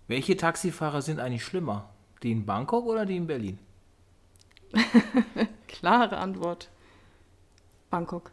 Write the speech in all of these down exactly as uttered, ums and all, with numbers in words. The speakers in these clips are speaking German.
Welche Taxifahrer sind eigentlich schlimmer? Die in Bangkok oder die in Berlin? Klare Antwort. Bangkok.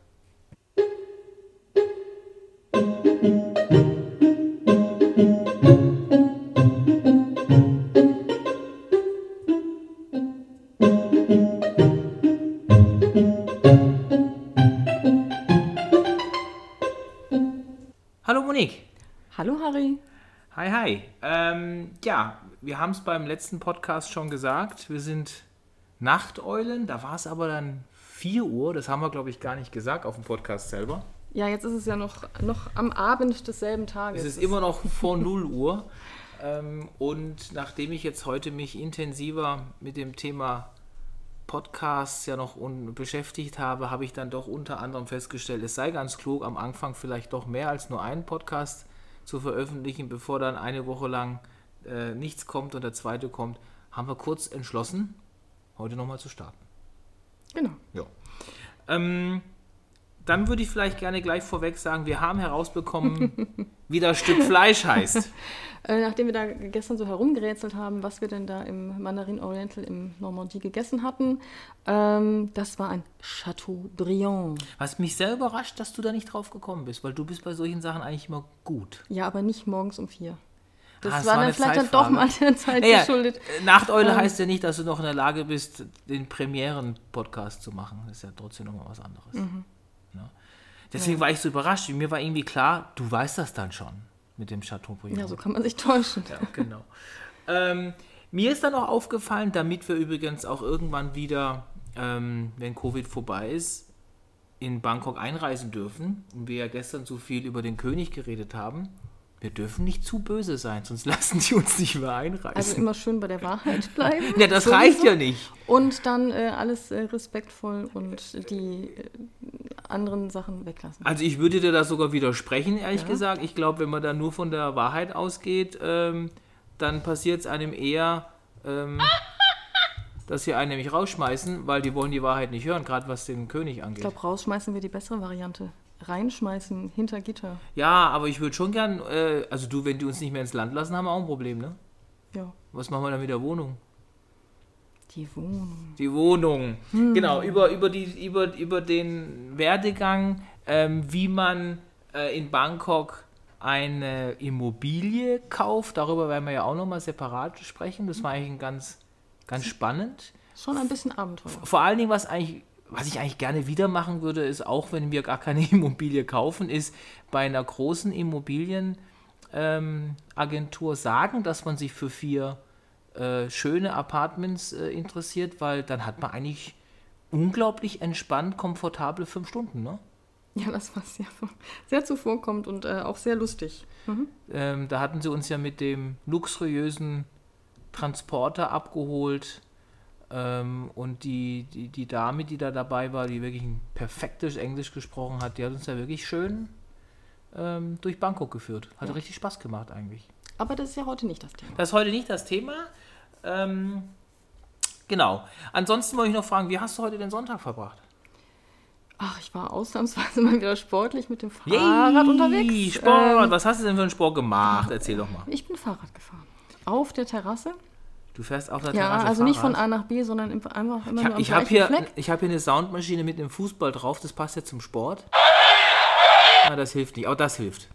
Hallo Monique. Hallo Harry. Hi, hi. Ähm, ja, wir haben es beim letzten Podcast schon gesagt. Wir sind Nachteulen. Da war es aber dann vier Uhr. Das haben wir, glaube ich, gar nicht gesagt auf dem Podcast selber. Ja, jetzt ist es ja noch, noch am Abend desselben Tages. Es ist immer noch vor null Uhr. Ähm, und nachdem ich jetzt heute mich intensiver mit dem Thema Podcasts ja noch un- beschäftigt habe, habe ich dann doch unter anderem festgestellt, es sei ganz klug, am Anfang vielleicht doch mehr als nur einen Podcast zu veröffentlichen, bevor dann eine Woche lang äh, nichts kommt und der zweite kommt, haben wir kurz entschlossen, heute nochmal zu starten. Genau. Ja. Ähm, dann würde ich vielleicht gerne gleich vorweg sagen, wir haben herausbekommen, wie das Stück Fleisch heißt. Äh, nachdem wir da gestern so herumgerätselt haben, was wir denn da im Mandarin Oriental im Normandie gegessen hatten, ähm, das war ein Chateaubriand. Was mich sehr überrascht, dass du da nicht drauf gekommen bist, weil du bist bei solchen Sachen eigentlich immer gut. Ja, aber nicht morgens um vier. Das Ah, es war war dann eine vielleicht dann Zeitfrage. doch mal der Zeit Naja, geschuldet. Nachteule Ähm. heißt ja nicht, dass du noch in der Lage bist, den Premieren-Podcast zu machen. Das ist ja trotzdem nochmal was anderes. Mhm. Ja. Deswegen war ich so überrascht. Mir war irgendwie klar, du weißt das dann schon mit dem Chateaubriand. Ja, so kann man sich täuschen. Ja, genau. ähm, mir ist dann auch aufgefallen, damit wir übrigens auch irgendwann wieder, ähm, wenn Covid vorbei ist, in Bangkok einreisen dürfen und wir ja gestern so viel über den König geredet haben, wir dürfen nicht zu böse sein, sonst lassen die uns nicht mehr einreisen. Also immer schön bei der Wahrheit bleiben. Ja, das Sowieso. reicht ja nicht. Und dann äh, alles äh, respektvoll und die äh, anderen Sachen weglassen. Also ich würde dir da sogar widersprechen, ehrlich Ja. gesagt. Ich glaube, wenn man da nur von der Wahrheit ausgeht, ähm, dann passiert es einem eher, ähm, dass sie einen nämlich rausschmeißen, weil die wollen die Wahrheit nicht hören, gerade was den König Ich angeht. glaube, rausschmeißen wir die bessere Variante. Reinschmeißen hinter Gitter. Ja, aber ich würde schon gern, äh, also du, wenn die uns nicht mehr ins Land lassen, haben wir auch ein Problem, ne? Ja. Was machen wir dann mit der Wohnung? Die Wohnung. Die Wohnung. Genau, über, über, die, über, über den Werdegang, ähm, wie man äh, in Bangkok eine Immobilie kauft. Darüber werden wir ja auch nochmal separat sprechen. Das war eigentlich ganz, ganz spannend. Schon ein bisschen Abenteuer. Vor allen Dingen, was, eigentlich, was ich eigentlich gerne wieder machen würde, ist, auch wenn wir gar keine Immobilie kaufen, ist bei einer großen Immobilienagentur ähm, sagen, dass man sich für vier Äh, schöne Apartments äh, interessiert, weil dann hat man eigentlich unglaublich entspannt, komfortable fünf Stunden, ne? Ja, das war sehr, sehr zuvorkommend und äh, auch sehr lustig. Mhm. Ähm, da hatten sie uns ja mit dem luxuriösen Transporter abgeholt ähm, und die, die, die Dame, die da dabei war, die wirklich ein perfektes Englisch gesprochen hat, die hat uns ja wirklich schön ähm, durch Bangkok geführt. Hat Ja. richtig Spaß gemacht eigentlich. Aber das ist ja heute nicht das Thema. Das ist heute nicht das Thema. Ähm, genau. Ansonsten wollte ich noch fragen, wie hast du heute den Sonntag verbracht? Ach, ich war ausnahmsweise mal wieder sportlich mit dem Fahrrad unterwegs. Sport. Ähm, Was hast du denn für einen Sport gemacht? Erzähl doch mal. ich bin Fahrrad gefahren. Auf der Terrasse. Du fährst auf der Ja, Terrasse also nicht von Fahrrad? A nach B, sondern im- einfach immer Ich, nur am ich habe gleichen hier, Fleck. ich hab hier eine Soundmaschine mit einem Fußball drauf. Das passt ja zum Sport. Na, das hilft nicht. Auch das hilft.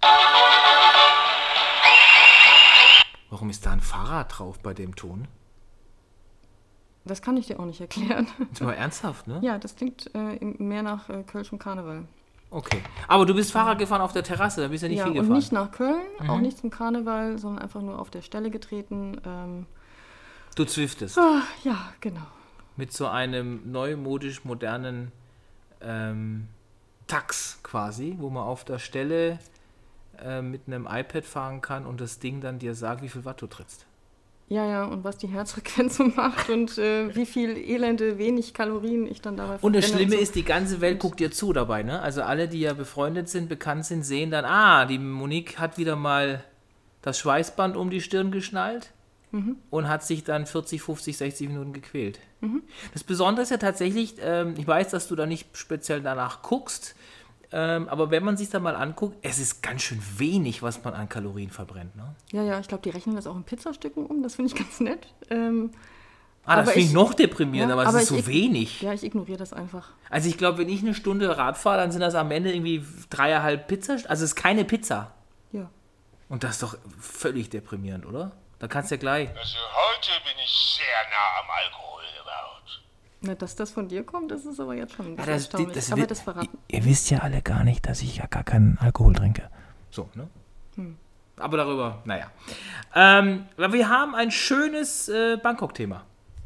Warum ist da ein Fahrrad drauf bei dem Ton? Das kann ich dir auch nicht erklären. Jetzt mal ernsthaft, ne? Ja, das klingt äh, mehr nach äh, Kölschem Karneval. Okay. Aber du bist Fahrrad gefahren auf der Terrasse, da bist du ja nicht ja, viel und gefahren. nicht nach Köln, auch Mhm. nicht zum Karneval, sondern einfach nur auf der Stelle getreten. Ähm, Du zwiftest. ah, ja, genau. Mit so einem neumodisch modernen ähm, Tax quasi, wo man auf der Stelle äh, mit einem iPad fahren kann und das Ding dann dir sagt, wie viel Watt du trittst. Ja, ja, und was die Herzfrequenz so macht und äh, wie viel elende, wenig Kalorien ich dann dabei Und das verbrenne Schlimme so. ist, die ganze Welt guckt dir zu dabei, ne? Also alle, die ja befreundet sind, bekannt sind, sehen dann, ah, die Monique hat wieder mal das Schweißband um die Stirn geschnallt Mhm. und hat sich dann vierzig, fünfzig, sechzig Minuten gequält. Das Besondere ist ja tatsächlich, ähm, ich weiß, dass du da nicht speziell danach guckst, Ähm, aber wenn man sich da mal anguckt, es ist ganz schön wenig, was man an Kalorien verbrennt. Ne? Ja, ja, ich glaube, die rechnen das auch in Pizzastücken um. Das finde ich ganz nett. Ähm, ah, das finde ich noch deprimierender, ja, aber, aber es ist so ich, wenig. Ja, ich ignoriere das einfach. Also ich glaube, wenn ich eine Stunde Rad fahre, dann sind das am Ende irgendwie dreieinhalb Pizza. Also es ist keine Pizza. Ja. Und das ist doch völlig deprimierend, oder? Da kannst du ja gleich. Also heute bin ich sehr nah am Alkohol gebaut. Na, dass das von dir kommt, das ist aber jetzt schon ein Ja, bisschen das, erstaunlich. das, aber das, das verraten. Ihr, ihr wisst ja alle gar nicht, dass ich ja gar keinen Alkohol trinke. So, ne? Hm. Aber darüber, naja. Ähm, wir haben ein schönes äh, Bangkok-Thema.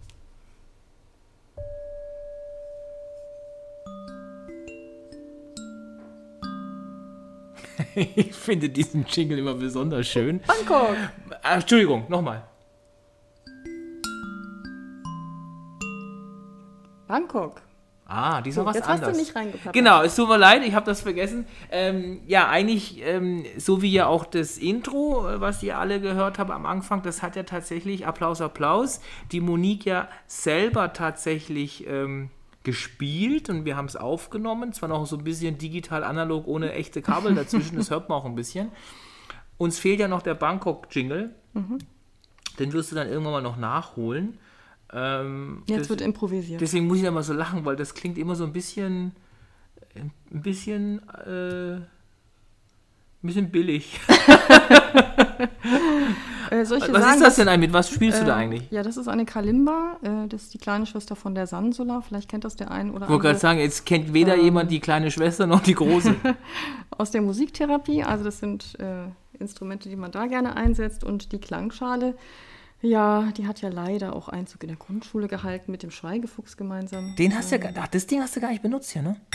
Ich finde diesen Jingle immer besonders schön. Bangkok! Ah, Entschuldigung, nochmal. Bangkok. Ah, diesmal So, was jetzt anderes. hast du nicht reingepackt. Genau, es tut mir leid, ich habe das vergessen. Ähm, ja, eigentlich, ähm, so wie ja auch das Intro, äh, was ihr alle gehört habt am Anfang, das hat ja tatsächlich, Applaus, Applaus, die Monique ja selber tatsächlich ähm, gespielt und wir haben es aufgenommen. Zwar noch so ein bisschen digital analog, ohne echte Kabel dazwischen, das hört man auch ein bisschen. Uns fehlt ja noch der Bangkok-Jingle. Mhm. Den wirst du dann irgendwann mal noch nachholen. Ähm, Jetzt das, wird improvisiert. Deswegen muss ich da mal so lachen, weil das klingt immer so ein bisschen, ein bisschen, äh, ein bisschen billig. äh, soll ich dir was sagen, ist das denn eigentlich? Mit was spielst äh, du da eigentlich? Ja, das ist eine Kalimba. Äh, das ist die kleine Schwester von der Sansula. Vielleicht kennt das der ein oder Ich wollte gerade sagen, jetzt kennt weder ähm, jemand die kleine Schwester noch die große. Aus der Musiktherapie. Also das sind äh, Instrumente, die man da gerne einsetzt. Und die Klangschale, ja, die hat ja leider auch Einzug in der Grundschule gehalten mit dem Schweigefuchs gemeinsam. Den hast du ja, ach, das Ding hast du gar nicht benutzt hier, ne?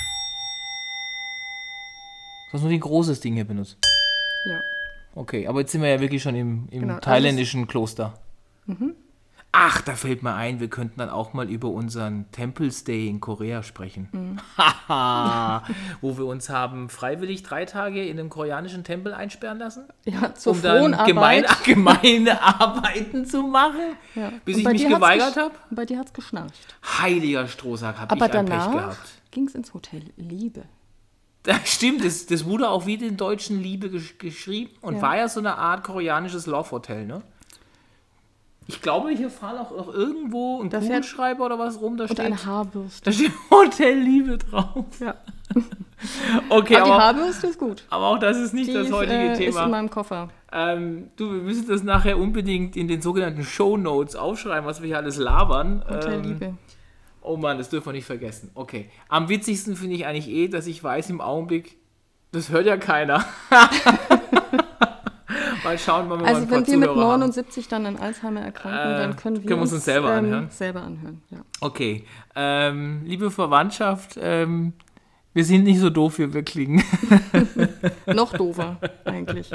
Du hast nur ein großes Ding hier benutzt. Ja. Okay, aber jetzt sind wir ja wirklich schon im, im genau, thailändischen also Kloster. Mhm. Ach, da fällt mir ein, wir könnten dann auch mal über unseren Temple Stay in Korea sprechen. Mhm. Haha, wo wir uns haben freiwillig drei Tage in einem koreanischen Tempel einsperren lassen. Ja, zur um dann gemein, gemeine Arbeiten zu machen, ja. bis ich mich geweigert habe. Bei dir hat es geschnarcht. Heiliger Strohsack, habe ich Aber ein Pech gehabt. danach ging es ins Hotel Liebe. Das stimmt, das, das wurde auch wie den deutschen Liebe gesch- geschrieben und ja. war ja so eine Art koreanisches Love-Hotel, ne? Ich glaube, hier fahren auch noch irgendwo ein da Kugelschreiber oder was rum, da und steht eine Haarbürste. Da steht Hotel Liebe drauf. Ja. Okay, aber aber die Haarbürste ist gut. Aber auch das ist nicht die das heutige äh, Thema. Ist in meinem Koffer. Ähm, du, wir müssen das nachher unbedingt in den sogenannten Shownotes aufschreiben, was wir hier alles labern. Hotel ähm, Liebe. Oh Mann, das dürfen wir nicht vergessen. Okay. Am witzigsten finde ich eigentlich eh, dass ich weiß im Augenblick, das hört ja keiner. Mal schauen, wann wir also mal ein paar wenn wir mit Zuhörer neunundsiebzig haben. Dann an Alzheimer erkranken, äh, dann können wir, können wir uns, uns selber ähm, anhören. Selber anhören, ja. Okay. Ähm, liebe Verwandtschaft, ähm, wir sind nicht so doof, wie wir klingen. Noch doofer, eigentlich.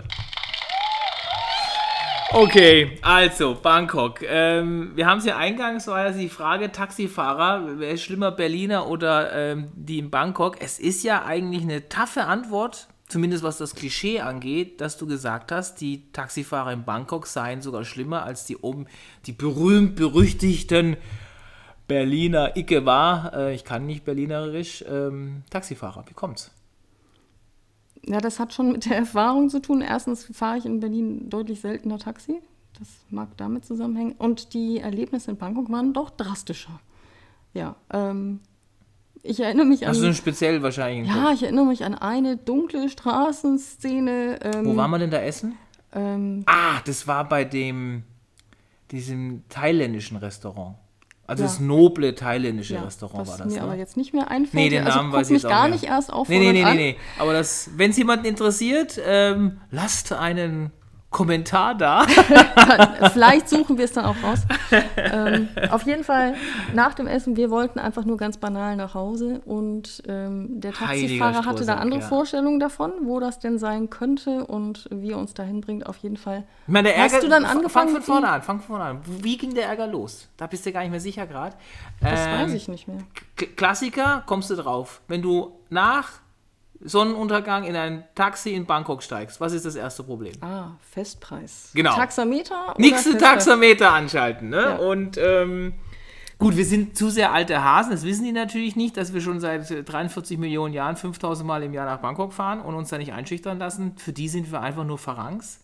Okay, also Bangkok. Ähm, wir haben es ja eingangs, war ja die Frage, Taxifahrer, wer ist schlimmer, Berliner oder ähm, die in Bangkok? Es ist ja eigentlich eine taffe Antwort, zumindest was das Klischee angeht, dass du gesagt hast, die Taxifahrer in Bangkok seien sogar schlimmer als die, um, die berühmt-berüchtigten Berliner Icke war, äh, ich kann nicht berlinerisch, ähm, Taxifahrer. Wie kommt's? Ja, das hat schon mit der Erfahrung zu tun. Erstens fahre ich in Berlin deutlich seltener Taxi. Das mag damit zusammenhängen. Und die Erlebnisse in Bangkok waren doch drastischer. Ja, ähm, ich erinnere mich an... Hast du einen speziell wahrscheinlich? Ja, ich erinnere mich an eine dunkle Straßenszene. Ähm, Wo waren wir denn da essen? Ähm, ah, das war bei dem, diesem thailändischen Restaurant. Also ja. das noble thailändische ja, Restaurant war das. Was mir ne? aber jetzt nicht mehr einfällt. Nee, den Namen also weiß ich jetzt mich auch gar nicht. nicht erst Nee, auffordern nee, nee, an. nee, nee. Aber das, wenn es jemanden interessiert, ähm, lasst einen Kommentar da. Vielleicht suchen wir es dann auch raus. ähm, auf jeden Fall, nach dem Essen, wir wollten einfach nur ganz banal nach Hause und ähm, der Taxifahrer hatte da andere ja. Vorstellungen davon, wo das denn sein könnte und wie er uns dahin bringt, auf jeden Fall. Ich meine, der Ärger, Hast du dann angefangen? Fang von vorne an, fang von vorne an. Wie ging der Ärger los? Da bist du gar nicht mehr sicher gerade. Das ähm, weiß ich nicht mehr. K- Klassiker, kommst du drauf. Wenn du nach Sonnenuntergang in ein Taxi in Bangkok steigst, was ist das erste Problem? Ah, Festpreis. Genau. Taxameter? Nächste Festpreis? Taxameter anschalten, ne? Ja. Und ähm, Gut, wir sind zu sehr alte Hasen, das wissen die natürlich nicht, dass wir schon seit dreiundvierzig Millionen Jahren fünftausend Mal im Jahr nach Bangkok fahren und uns da nicht einschüchtern lassen. Für die sind wir einfach nur Farangs.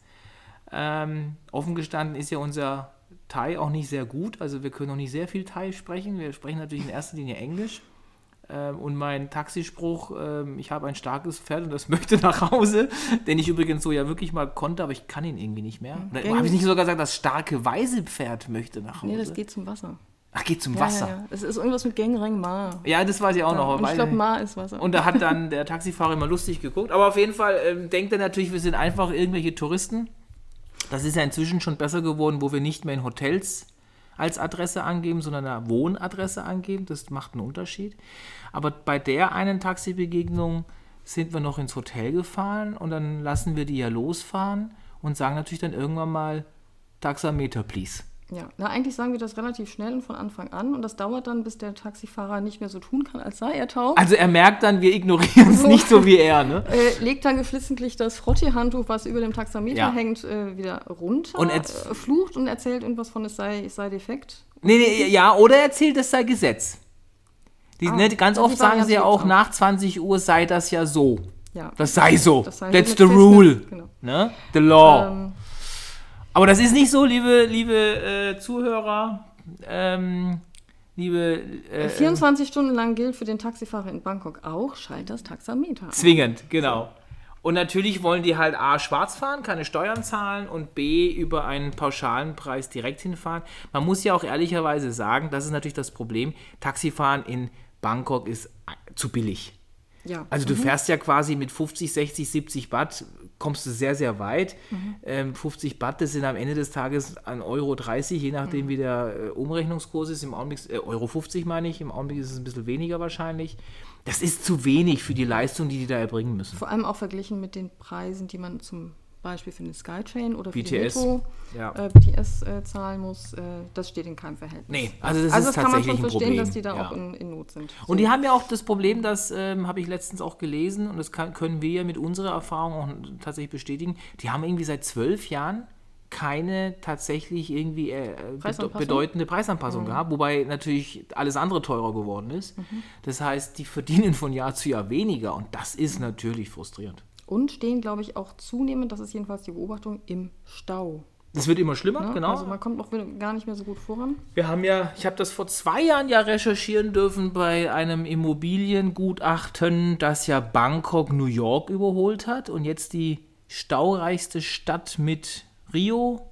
Ähm, offen gestanden ist ja unser Thai auch nicht sehr gut, also wir können noch nicht sehr viel Thai sprechen. Wir sprechen natürlich in erster Linie Englisch. Ähm, und mein Taxispruch, ähm, ich habe ein starkes Pferd und das möchte nach Hause, den ich übrigens so ja wirklich mal konnte, aber ich kann ihn irgendwie nicht mehr. Oder habe ich nicht sogar gesagt, das starke weiße Pferd möchte nach Hause? Nee, das geht zum Wasser. Ach, geht zum Ja, Wasser. Ja, ja. Es ist irgendwas mit Gengreng Ma. Ja, das weiß ich auch Ja, noch. und ich glaube, Ma ist Wasser. Und da hat dann der Taxifahrer immer lustig geguckt. Aber auf jeden Fall ähm, denkt er natürlich, wir sind einfach irgendwelche Touristen. Das ist ja inzwischen schon besser geworden, wo wir nicht mehr in Hotels als Adresse angeben, sondern eine Wohnadresse angeben. Das macht einen Unterschied. Aber bei der einen Taxibegegnung sind wir noch ins Hotel gefahren und dann lassen wir die ja losfahren und sagen natürlich dann irgendwann mal Taxameter, please. Ja, na, eigentlich sagen wir das relativ schnell und von Anfang an und das dauert dann, bis der Taxifahrer nicht mehr so tun kann, als sei er taub. Also er merkt dann, wir ignorieren es So. nicht so wie er, ne? Äh, legt dann geflissentlich das Frottee-Handtuch, was über dem Taxameter Ja. hängt, äh, wieder runter, Und äh, er- flucht und erzählt irgendwas von, es sei, es sei defekt. Nee, nee, ja, oder er erzählt, das sei Gesetz. Die, Ah, ne, ganz ja, die oft sagen Variante sie ja auch, gibt's auch. nach zwanzig Uhr sei das ja so. Ja. Das sei so. Das sei That's mit the Festnetz, rule. genau. Ne? The law. Ähm, Aber das ist nicht so, liebe, liebe äh, Zuhörer, ähm, liebe... Äh, vierundzwanzig Stunden lang gilt für den Taxifahrer in Bangkok auch, schalt das Taxameter an. Zwingend, genau. Und natürlich wollen die halt A, schwarz fahren, keine Steuern zahlen und B, über einen pauschalen Preis direkt hinfahren. Man muss ja auch ehrlicherweise sagen, das ist natürlich das Problem, Taxifahren in Bangkok ist zu billig. Ja. Also du fährst ja quasi mit fünfzig, sechzig, siebzig Baht, kommst du sehr, sehr weit. Mhm. Ähm, fünfzig Baht, das sind am Ende des Tages ein Euro dreißig, je nachdem Mhm. wie der äh, Umrechnungskurs ist. Im Augenblick, äh, Euro fünfzig meine ich, im Augenblick ist es ein bisschen weniger wahrscheinlich. Das ist zu wenig für die Leistung, die die da erbringen müssen. Vor allem auch verglichen mit den Preisen, die man zum Beispiel für eine Skytrain oder für B T S, die Metro ja. äh, B T S äh, zahlen muss. Äh, das steht in keinem Verhältnis. Nee, also das also ist das kann man tatsächlich schon ein verstehen, Problem. dass die da Ja. auch in, in Not sind. Und So. die haben ja auch das Problem, das ähm, habe ich letztens auch gelesen und das kann, können wir ja mit unserer Erfahrung auch tatsächlich bestätigen, die haben irgendwie seit zwölf Jahren keine tatsächlich irgendwie äh, Preisanpassung? bedeutende Preisanpassung Mhm. gehabt, wobei natürlich alles andere teurer geworden ist. Das heißt, die verdienen von Jahr zu Jahr weniger und das ist natürlich frustrierend. Und stehen, glaube ich, auch zunehmend, das ist jedenfalls die Beobachtung, im Stau. Das wird immer schlimmer, Ne? genau. Also man kommt auch wieder gar nicht mehr so gut voran. Wir haben ja, ich habe das vor zwei Jahren ja recherchieren dürfen bei einem Immobiliengutachten, das ja Bangkok New York überholt hat und jetzt die staureichste Stadt mit Rio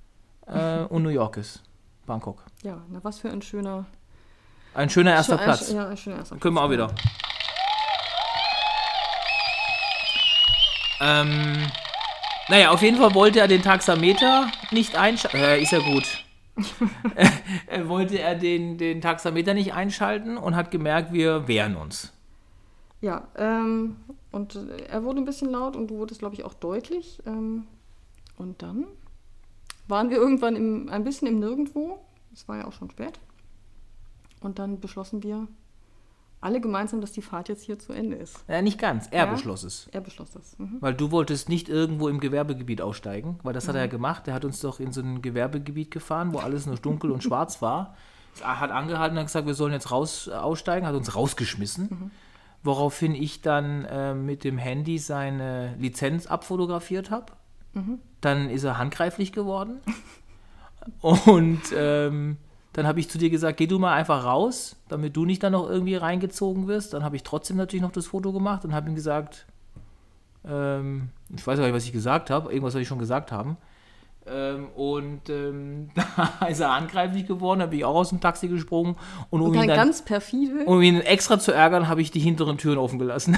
äh, und New York ist. Bangkok. Ja, na was für ein schöner... Ein schöner erster schön- Platz. Ja, ein schöner erster Können wir auch Platz. wieder. Ähm, naja, auf jeden Fall wollte er den Taxameter nicht einschalten. Äh, ist ja gut. äh, wollte er den, den Taxameter nicht einschalten und hat gemerkt, wir wehren uns. Ja, ähm, und äh, er wurde ein bisschen laut und du wurdest, glaube ich, auch deutlich. Ähm, und dann waren wir irgendwann im, ein bisschen im Nirgendwo. Es war ja auch schon spät. Und dann beschlossen wir alle gemeinsam, dass die Fahrt jetzt hier zu Ende ist. Ja, nicht ganz. Er Ja? beschloss es. Er beschloss das. Mhm. Weil du wolltest nicht irgendwo im Gewerbegebiet aussteigen, weil das hat er ja gemacht. Er hat uns doch in so ein Gewerbegebiet gefahren, wo alles nur dunkel und schwarz war. Er hat angehalten und hat gesagt, wir sollen jetzt raus äh, aussteigen, hat uns rausgeschmissen. Mhm. Woraufhin ich dann äh, mit dem Handy seine Lizenz abfotografiert habe. Mhm. Dann ist er handgreiflich geworden. Und ähm, dann habe ich zu dir gesagt, geh du mal einfach raus, damit du nicht dann noch irgendwie reingezogen wirst. Dann habe ich trotzdem natürlich noch das Foto gemacht und habe ihm gesagt, ähm, ich weiß gar nicht, was ich gesagt habe, irgendwas soll ich schon gesagt haben. Ähm, und ähm, da ist er handgreiflich geworden, da bin ich auch aus dem Taxi gesprungen. Und um, Und ihn, dann dann, ganz perfide. um ihn extra zu ärgern, habe ich die hinteren Türen offen gelassen,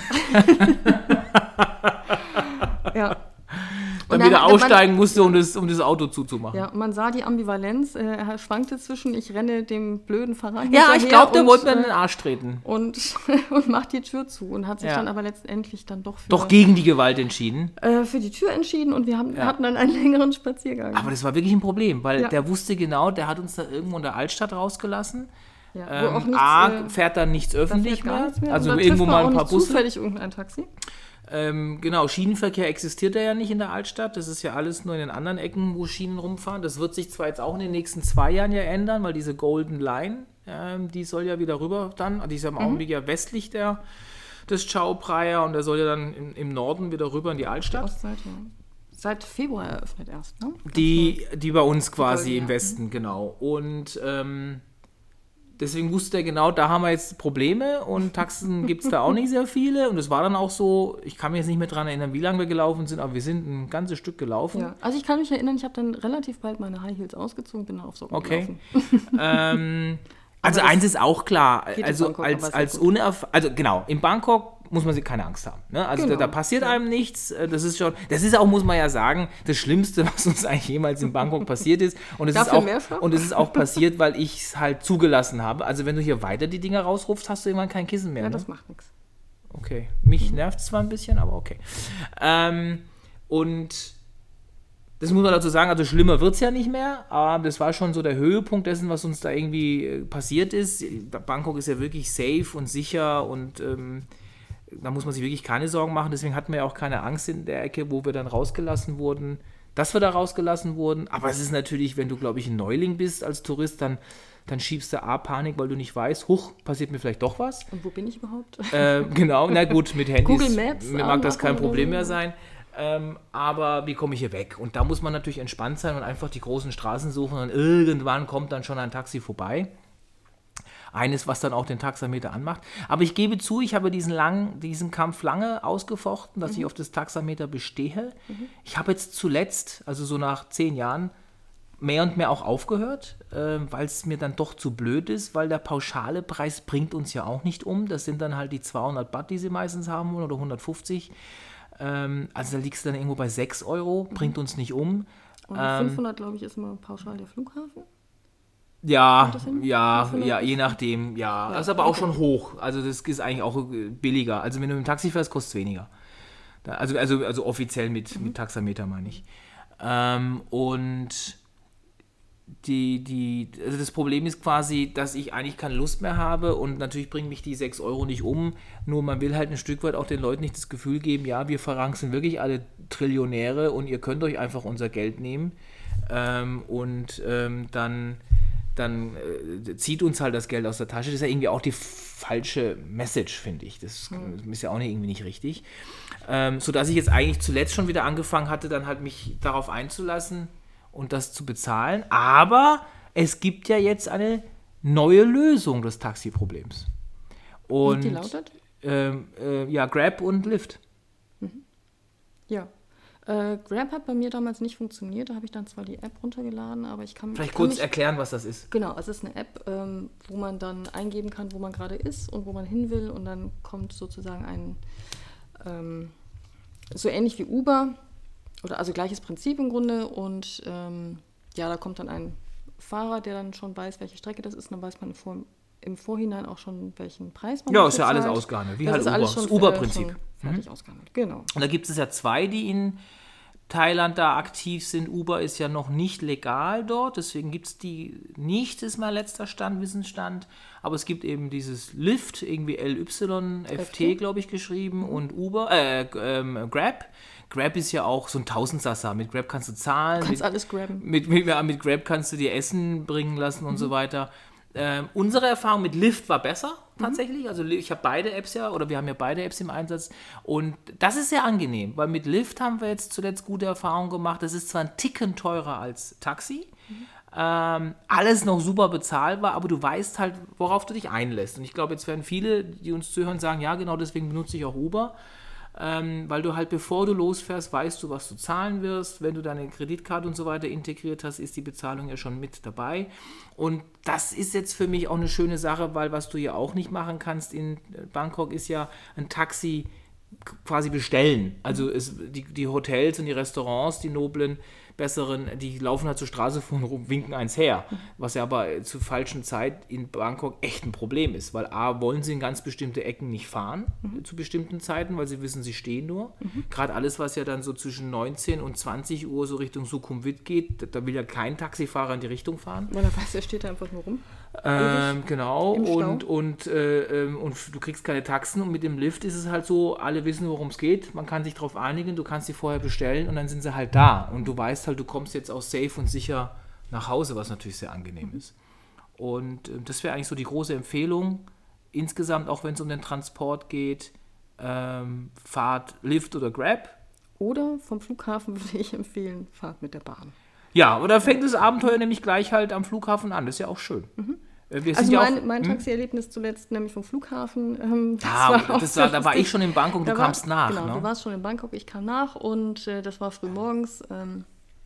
Ja. damit dann- er aussteigen musste, um das, um das Auto zuzumachen. Ja, und man sah die Ambivalenz. Äh, er schwankte zwischen, ich renne dem blöden Fahrer Ja, ich hinterher glaube, der und, wollte mir in äh, den Arsch treten. und, und macht die Tür zu und hat sich Ja. dann aber letztendlich dann doch für, Doch gegen die Gewalt entschieden. äh, für die Tür entschieden und wir haben, Ja. hatten dann einen längeren Spaziergang. Aber das war wirklich ein Problem, weil Ja. der wusste genau, der hat uns da irgendwo in der Altstadt rausgelassen. ja, wo Ähm, auch nichts, A, äh, fährt dann nichts da öffentlich fährt gar mehr. nichts mehr. Also und da irgendwo trifft mal man ein auch paar nicht Busse. zufällig irgendein Taxi. Ähm, genau, Schienenverkehr existiert ja nicht in der Altstadt. Das ist ja alles nur in den anderen Ecken, wo Schienen rumfahren. Das wird sich zwar jetzt auch in den nächsten zwei Jahren ja ändern, weil diese Golden Line, ähm, die soll ja wieder rüber dann, die ist ja im Augenblick ja westlich der, des Chao-Phraya und der soll ja dann im, im Norden wieder rüber in die Altstadt. Die Ostseite, ja. Seit Februar eröffnet erst, ne? Die, die bei uns quasi Golden, im ja. Westen, genau. Und ähm, deswegen wusste er genau, da haben wir jetzt Probleme und Taxen gibt es da auch nicht sehr viele. Und es war dann auch so, ich kann mich jetzt nicht mehr daran erinnern, wie lange wir gelaufen sind, aber wir sind ein ganzes Stück gelaufen. Ja. Also ich kann mich erinnern, ich habe dann relativ bald meine High Heels ausgezogen, bin dann auf Socken Okay. gelaufen. ähm, also Aber eins ist auch klar, geht in also Bangkok, als, aber als sehr gut. unerf- also genau, in Bangkok muss man sich keine Angst haben. Ne? Also Genau. da, da passiert Ja. einem nichts. Das ist schon, das ist auch, muss man ja sagen, das Schlimmste, was uns eigentlich jemals in Bangkok passiert ist. Und es ist Dafür auch, mehr schon? und es ist auch passiert, weil ich es halt zugelassen habe. Also wenn du hier weiter die Dinger rausrufst, hast du irgendwann kein Kissen mehr. Ja, ne? das macht nichts. Okay. Mich nervt es zwar ein bisschen, aber okay. Ähm, und das muss man dazu sagen, also schlimmer wird es ja nicht mehr, aber das war schon so der Höhepunkt dessen, was uns da irgendwie äh, passiert ist. Bangkok ist ja wirklich safe und sicher und ähm, da muss man sich wirklich keine Sorgen machen. Deswegen hatten wir ja auch keine Angst in der Ecke, wo wir dann rausgelassen wurden, dass wir da rausgelassen wurden. Aber es ist natürlich, wenn du, glaube ich, ein Neuling bist als Tourist, dann, dann schiebst du A, Panik, weil du nicht weißt, huch, passiert mir vielleicht doch was. Und wo bin ich überhaupt? Äh, genau, na gut, mit Handys Google Maps mag das kein anmachen Problem oder mehr so. sein. Ähm, aber wie komme ich hier weg? Und da muss man natürlich entspannt sein und einfach die großen Straßen suchen und irgendwann kommt dann schon ein Taxi vorbei. Eines, was dann auch den Taxameter anmacht. Aber ich gebe zu, ich habe diesen, lang, diesen Kampf lange ausgefochten, dass Mhm. ich auf das Taxameter bestehe. Mhm. Ich habe jetzt zuletzt, also so nach zehn Jahren, mehr und mehr auch aufgehört, äh, weil es mir dann doch zu blöd ist, weil der pauschale Preis bringt uns ja auch nicht um. Das sind dann halt die zweihundert Baht, die sie meistens haben wollen, oder hundertfünfzig. Ähm, also da liegst du dann irgendwo bei sechs Euro, bringt uns nicht um. Und Ähm, fünfhundert, glaube ich, ist immer pauschal der Flughafen. Ja, das hin? ja, fünfhundert ja, ist- je nachdem, ja. Ja, Das ist aber auch okay. schon hoch. Also das ist eigentlich auch äh, billiger. Also wenn du mit dem Taxi fährst, kostet es weniger. Da, also, also, also offiziell mit, mit Taxameter meine ich. Ähm, und die, die, also das Problem ist quasi, dass ich eigentlich keine Lust mehr habe und natürlich bringen mich die sechs Euro nicht um. Nur man will halt ein Stück weit auch den Leuten nicht das Gefühl geben, ja, wir verranken wirklich alle Trillionäre und ihr könnt euch einfach unser Geld nehmen. Ähm, und ähm, dann dann äh, zieht uns halt das Geld aus der Tasche. Das ist ja irgendwie auch die falsche Message, finde ich. Das hm. ist ja auch nicht, irgendwie nicht richtig. Ähm, sodass ich jetzt eigentlich zuletzt schon wieder angefangen hatte, dann halt mich darauf einzulassen und das zu bezahlen. Aber es gibt ja jetzt eine neue Lösung des Taxiproblems. Und, Und die lautet? Ähm, äh, ja, Grab und Lyft. Ja. Äh, Grab hat bei mir damals nicht funktioniert. Da habe ich dann zwar die App runtergeladen, aber ich kann Vielleicht kann kurz mich, erklären, was das ist. Genau, es ist eine App, ähm, wo man dann eingeben kann, wo man gerade ist und wo man hin will. Und dann kommt sozusagen ein, ähm, so ähnlich wie Uber, oder also gleiches Prinzip im Grunde. Und ähm, ja, da kommt dann ein Fahrer, der dann schon weiß, welche Strecke das ist. Und dann weiß man vor, im Vorhinein auch schon, welchen Preis man Ja, dafür ist ja alles zahlt. ausgehandelt, wie Das halt ist Uber. alles schon, Das Uber-Prinzip. Äh, schon fertig ausgehandelt, genau. Und da gibt es ja zwei, die in Thailand da aktiv sind. Uber ist ja noch nicht legal dort, deswegen gibt es die nicht, ist mein letzter Stand, Wissensstand. Aber es gibt eben dieses Lyft, irgendwie L Y F T, glaube ich, geschrieben, mhm. und Uber, äh, ähm, Grab. Grab ist ja auch so ein Tausendsasser. Mit Grab kannst du zahlen. Du kannst mit, alles grabben. Mit, mit, ja, mit Grab kannst du dir Essen bringen lassen und mhm. so weiter. Ähm, unsere Erfahrung mit Lyft war besser, tatsächlich. Mhm. Also ich habe beide Apps ja, oder wir haben ja beide Apps im Einsatz. Und das ist sehr angenehm, weil mit Lyft haben wir jetzt zuletzt gute Erfahrungen gemacht. Das ist zwar ein Ticken teurer als Taxi, mhm. ähm, alles noch super bezahlbar, aber du weißt halt, worauf du dich einlässt. Und ich glaube, jetzt werden viele, die uns zuhören, sagen, ja genau, deswegen benutze ich auch Uber. Ähm, weil du halt, bevor du losfährst, weißt du, was du zahlen wirst. Wenn du deine Kreditkarte und so weiter integriert hast, ist die Bezahlung ja schon mit dabei. Und das ist jetzt für mich auch eine schöne Sache, weil was du ja auch nicht machen kannst in Bangkok, ist ja ein Taxi quasi bestellen. Also es, die, die Hotels und die Restaurants, die noblen, besseren, die laufen halt zur Straße vor und winken eins her. Was ja aber zur falschen Zeit in Bangkok echt ein Problem ist, weil A, wollen sie in ganz bestimmte Ecken nicht fahren, mhm. zu bestimmten Zeiten, weil sie wissen, sie stehen nur. Mhm. Gerade alles, was ja dann so zwischen neunzehn und zwanzig Uhr so Richtung Sukhumvit geht, da will ja kein Taxifahrer in die Richtung fahren. Weil er weiß, er steht da einfach nur rum. Ähm, genau, Im Stau. und, und, äh, ähm, und du kriegst keine Taxen und mit dem Lift ist es halt so, alle wissen, worum es geht, man kann sich darauf einigen, du kannst sie vorher bestellen und dann sind sie halt da und du weißt halt, du kommst jetzt auch safe und sicher nach Hause, was natürlich sehr angenehm ist. Und äh, das wäre eigentlich so die große Empfehlung, insgesamt, auch wenn es um den Transport geht, ähm, fahrt Lyft oder Grab. Oder vom Flughafen würde ich empfehlen, fahrt mit der Bahn. Ja, oder fängt das Abenteuer nämlich gleich halt am Flughafen an, das ist ja auch schön. Mhm. Wir sind Also ja mein, auch, mein hm? Taxi-Erlebnis zuletzt, nämlich vom Flughafen, ähm, das Ah, war auch das sehr war, da war lustig. ich schon in Bangkok, du Da kamst war, nach. Genau, Ne? du warst schon in Bangkok, ich kam nach und äh, das war früh morgens ähm,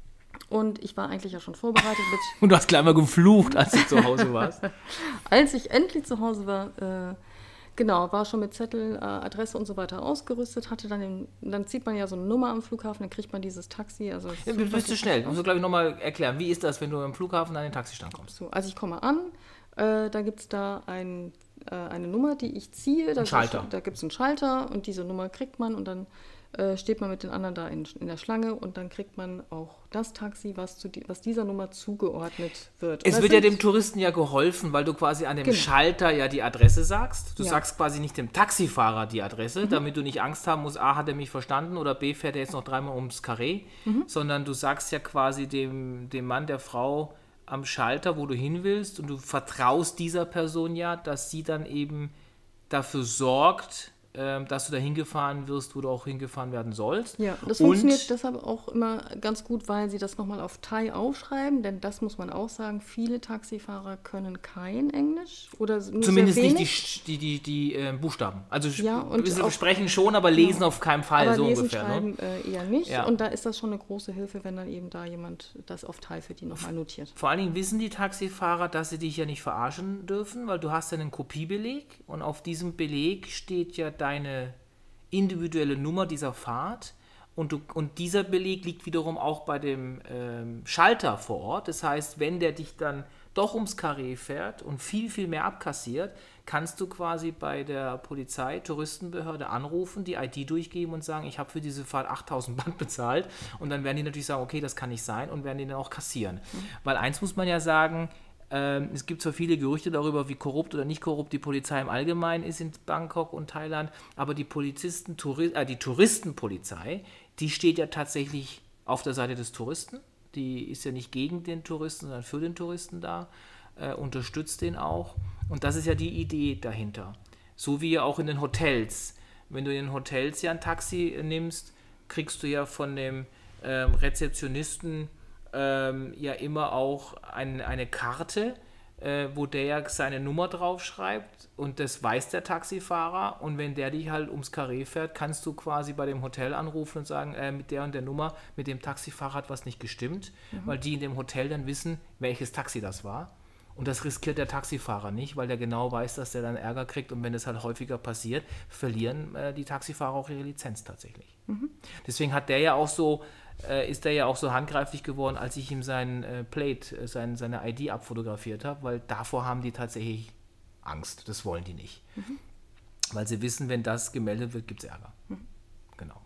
und ich war eigentlich ja schon vorbereitet mit... Und du hast gleich mal geflucht, als du zu Hause warst. Als ich endlich zu Hause war, äh, genau, war schon mit Zettel, äh, Adresse und so weiter ausgerüstet, hatte dann, den, dann zieht man ja so eine Nummer am Flughafen, dann kriegt man dieses Taxi. Also Ja, du bist zu schnell. Musst du, glaube ich, nochmal erklären. Wie ist das, wenn du am Flughafen an den Taxistand kommst? So, also ich komme an, äh, da gibt es da ein, äh, eine Nummer, die ich ziehe. Da Ein Schalter. Da gibt es einen Schalter und diese Nummer kriegt man und dann äh, steht man mit den anderen da in, in der Schlange und dann kriegt man auch das Taxi, was, zu die, was dieser Nummer zugeordnet wird. Es Und wird das ja sind- dem Touristen ja geholfen, weil du quasi an dem Genau. Schalter ja die Adresse sagst. Du Ja. sagst quasi nicht dem Taxifahrer die Adresse, damit du nicht Angst haben musst, A, hat er mich verstanden oder B, fährt er jetzt noch dreimal ums Karree, sondern du sagst ja quasi dem, dem Mann, der Frau am Schalter, wo du hin willst und du vertraust dieser Person ja, dass sie dann eben dafür sorgt, ähm, dass du da hingefahren wirst, wo du auch hingefahren werden sollst. Ja, das Und- funktioniert deshalb auch immer ganz gut, weil sie das nochmal auf Thai aufschreiben, denn das muss man auch sagen, viele Taxifahrer können kein Englisch oder nur Zumindest sehr nicht wenig. die, die, die, die äh, Buchstaben. Also Ja, und wir auch- sprechen schon, aber lesen auf keinen Fall, Aber so lesen, ungefähr. Ne? schreiben äh, eher nicht Ja. und da ist das schon eine große Hilfe, wenn dann eben da jemand das auf Thai für die nochmal notiert. Vor allen Dingen wissen die Taxifahrer, dass sie dich ja nicht verarschen dürfen, weil du hast ja einen Kopiebeleg und auf diesem Beleg steht ja deine individuelle Nummer dieser Fahrt und, du, und dieser Beleg liegt wiederum auch bei dem ähm, Schalter vor Ort. Das heißt, wenn der dich dann doch ums Karree fährt und viel, viel mehr abkassiert, kannst du quasi bei der Polizei, Touristenbehörde anrufen, die I D durchgeben und sagen, ich habe für diese Fahrt achttausend Baht bezahlt und dann werden die natürlich sagen, okay, das kann nicht sein und werden die dann auch kassieren. Mhm. Weil eins muss man ja sagen, ähm, es gibt zwar viele Gerüchte darüber, wie korrupt oder nicht korrupt die Polizei im Allgemeinen ist in Bangkok und Thailand, aber die Polizisten, Touri- äh, die Touristenpolizei, die steht ja tatsächlich auf der Seite des Touristen. Die ist ja nicht gegen den Touristen, sondern für den Touristen da, äh, unterstützt den auch. Und das ist ja die Idee dahinter. So wie ja auch in den Hotels. Wenn du in den Hotels ja ein Taxi nimmst, kriegst du ja von dem ähm, Rezeptionisten ähm, ja immer auch ein, eine Karte, äh, wo der ja seine Nummer draufschreibt und das weiß der Taxifahrer und wenn der dich halt ums Karree fährt, kannst du quasi bei dem Hotel anrufen und sagen, äh, mit der und der Nummer, mit dem Taxifahrer hat was nicht gestimmt, mhm. weil die in dem Hotel dann wissen, welches Taxi das war. Und das riskiert der Taxifahrer nicht, weil der genau weiß, dass der dann Ärger kriegt. Und wenn das halt häufiger passiert, verlieren äh, die Taxifahrer auch ihre Lizenz tatsächlich. Mhm. Deswegen hat der ja auch so, äh, ist der ja auch so handgreiflich geworden, als ich ihm seinen äh, Plate, äh, sein, seine I D abfotografiert habe, weil davor haben die tatsächlich Angst. Das wollen die nicht. Mhm. Weil sie wissen, wenn das gemeldet wird, gibt es Ärger. Mhm. Genau.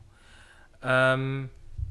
Ähm,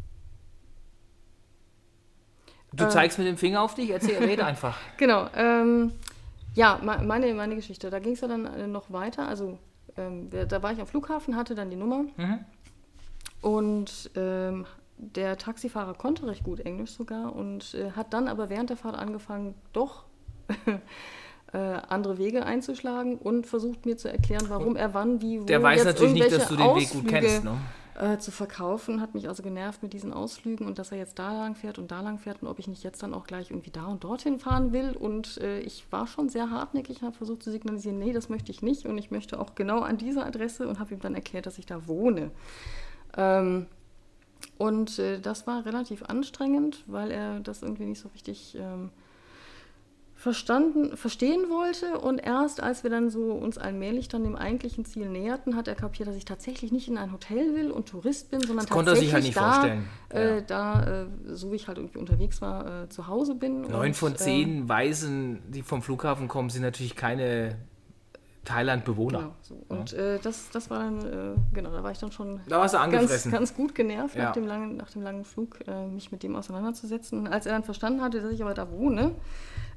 Du zeigst mit dem Finger auf dich, erzähl, rede einfach. Genau, ähm, ja, meine, meine Geschichte, da ging es ja dann äh, noch weiter, also ähm, da war ich am Flughafen, hatte dann die Nummer mhm. und ähm, der Taxifahrer konnte recht gut Englisch sogar und äh, hat dann aber während der Fahrt angefangen, doch äh, andere Wege einzuschlagen und versucht mir zu erklären, warum er wann, wie, wo der weiß jetzt natürlich nicht, dass du den Ausflüge, Weg gut kennst, ne? Äh, zu verkaufen, hat mich also genervt mit diesen Ausflügen und dass er jetzt da lang fährt und da lang fährt und ob ich nicht jetzt dann auch gleich irgendwie da und dorthin fahren will und äh, ich war schon sehr hartnäckig und habe versucht zu signalisieren, nee, das möchte ich nicht und ich möchte auch genau an dieser Adresse und habe ihm dann erklärt, dass ich da wohne. Ähm, und äh, das war relativ anstrengend, weil er das irgendwie nicht so richtig ähm, verstanden, verstehen wollte und erst als wir dann so uns allmählich dann dem eigentlichen Ziel näherten, hat er kapiert, dass ich tatsächlich nicht in ein Hotel will und Tourist bin, sondern das konnte er sich halt nicht da, vorstellen. Äh, ja. da, äh, so wie ich halt irgendwie unterwegs war, äh, zu Hause bin. Neun und, von zehn äh, Weisen, die vom Flughafen kommen, sind natürlich keine Thailand-Bewohner. Genau, so. Und ja. äh, das, das war dann, äh, genau, da war ich dann schon da warst du angefressen. Ganz, ganz gut genervt, ja. nach, dem langen, nach dem langen Flug, äh, mich mit dem auseinanderzusetzen. Und als er dann verstanden hatte, dass ich aber da wohne,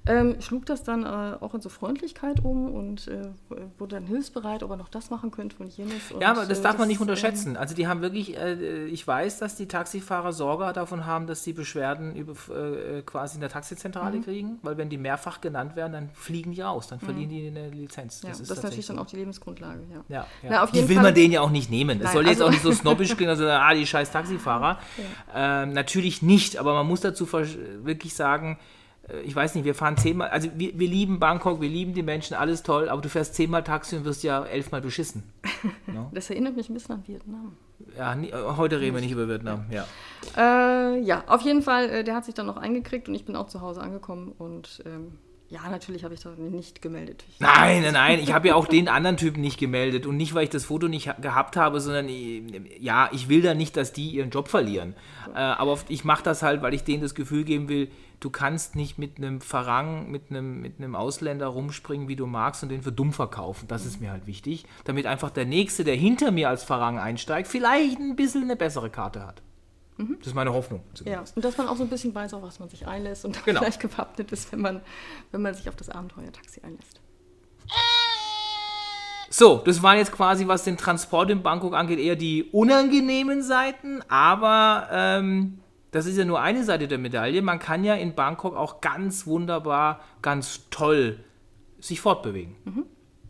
Ähm, schlug das dann äh, auch in so Freundlichkeit um und äh, wurde dann hilfsbereit, ob er noch das machen könnte und jenes. Und, ja, aber das darf äh, man nicht das, unterschätzen. Ähm, also die haben wirklich, äh, ich weiß, dass die Taxifahrer Sorge davon haben, dass sie Beschwerden über, äh, quasi in der Taxizentrale mhm. kriegen, weil wenn die mehrfach genannt werden, dann fliegen die raus, dann verlieren mhm. die eine Lizenz. Ja, das ist, das ist natürlich dann auch die Lebensgrundlage. Ja. Ja, ja. Na, auf die jeden will Fall, man denen ja auch nicht nehmen. Es nein, soll jetzt also, auch nicht so snobbisch klingen, also ah, die scheiß Taxifahrer. Ja. Ähm, natürlich nicht, aber man muss dazu wirklich sagen, ich weiß nicht, wir fahren zehnmal, also wir, wir lieben Bangkok, wir lieben die Menschen, alles toll, aber du fährst zehnmal Taxi und wirst ja elfmal beschissen. No? Das erinnert mich ein bisschen an Vietnam. Ja, nie, heute reden wir nicht über Vietnam, ja. Äh, ja, auf jeden Fall, äh, der hat sich dann noch eingekriegt und ich bin auch zu Hause angekommen und ähm, ja, natürlich habe ich da nicht gemeldet. Ich nein, nein, nein, ich habe ja auch den anderen Typen nicht gemeldet und nicht, weil ich das Foto nicht ha- gehabt habe, sondern ja, ich will da nicht, dass die ihren Job verlieren. So. Äh, aber ich mache das halt, weil ich denen das Gefühl geben will, du kannst nicht mit einem Farang, mit einem, mit einem Ausländer rumspringen, wie du magst und den für dumm verkaufen. Das mhm. ist mir halt wichtig, damit einfach der Nächste, der hinter mir als Farang einsteigt, vielleicht ein bisschen eine bessere Karte hat. Mhm. Das ist meine Hoffnung. Zumindest. Ja, und dass man auch so ein bisschen weiß, auf was man sich einlässt und genau. vielleicht gewappnet ist, wenn man, wenn man sich auf das Abenteuer-Taxi einlässt. So, das waren jetzt quasi, was den Transport in Bangkok angeht, eher die unangenehmen Seiten, aber ähm, das ist ja nur eine Seite der Medaille. Man kann ja in Bangkok auch ganz wunderbar, ganz toll sich fortbewegen. Mhm.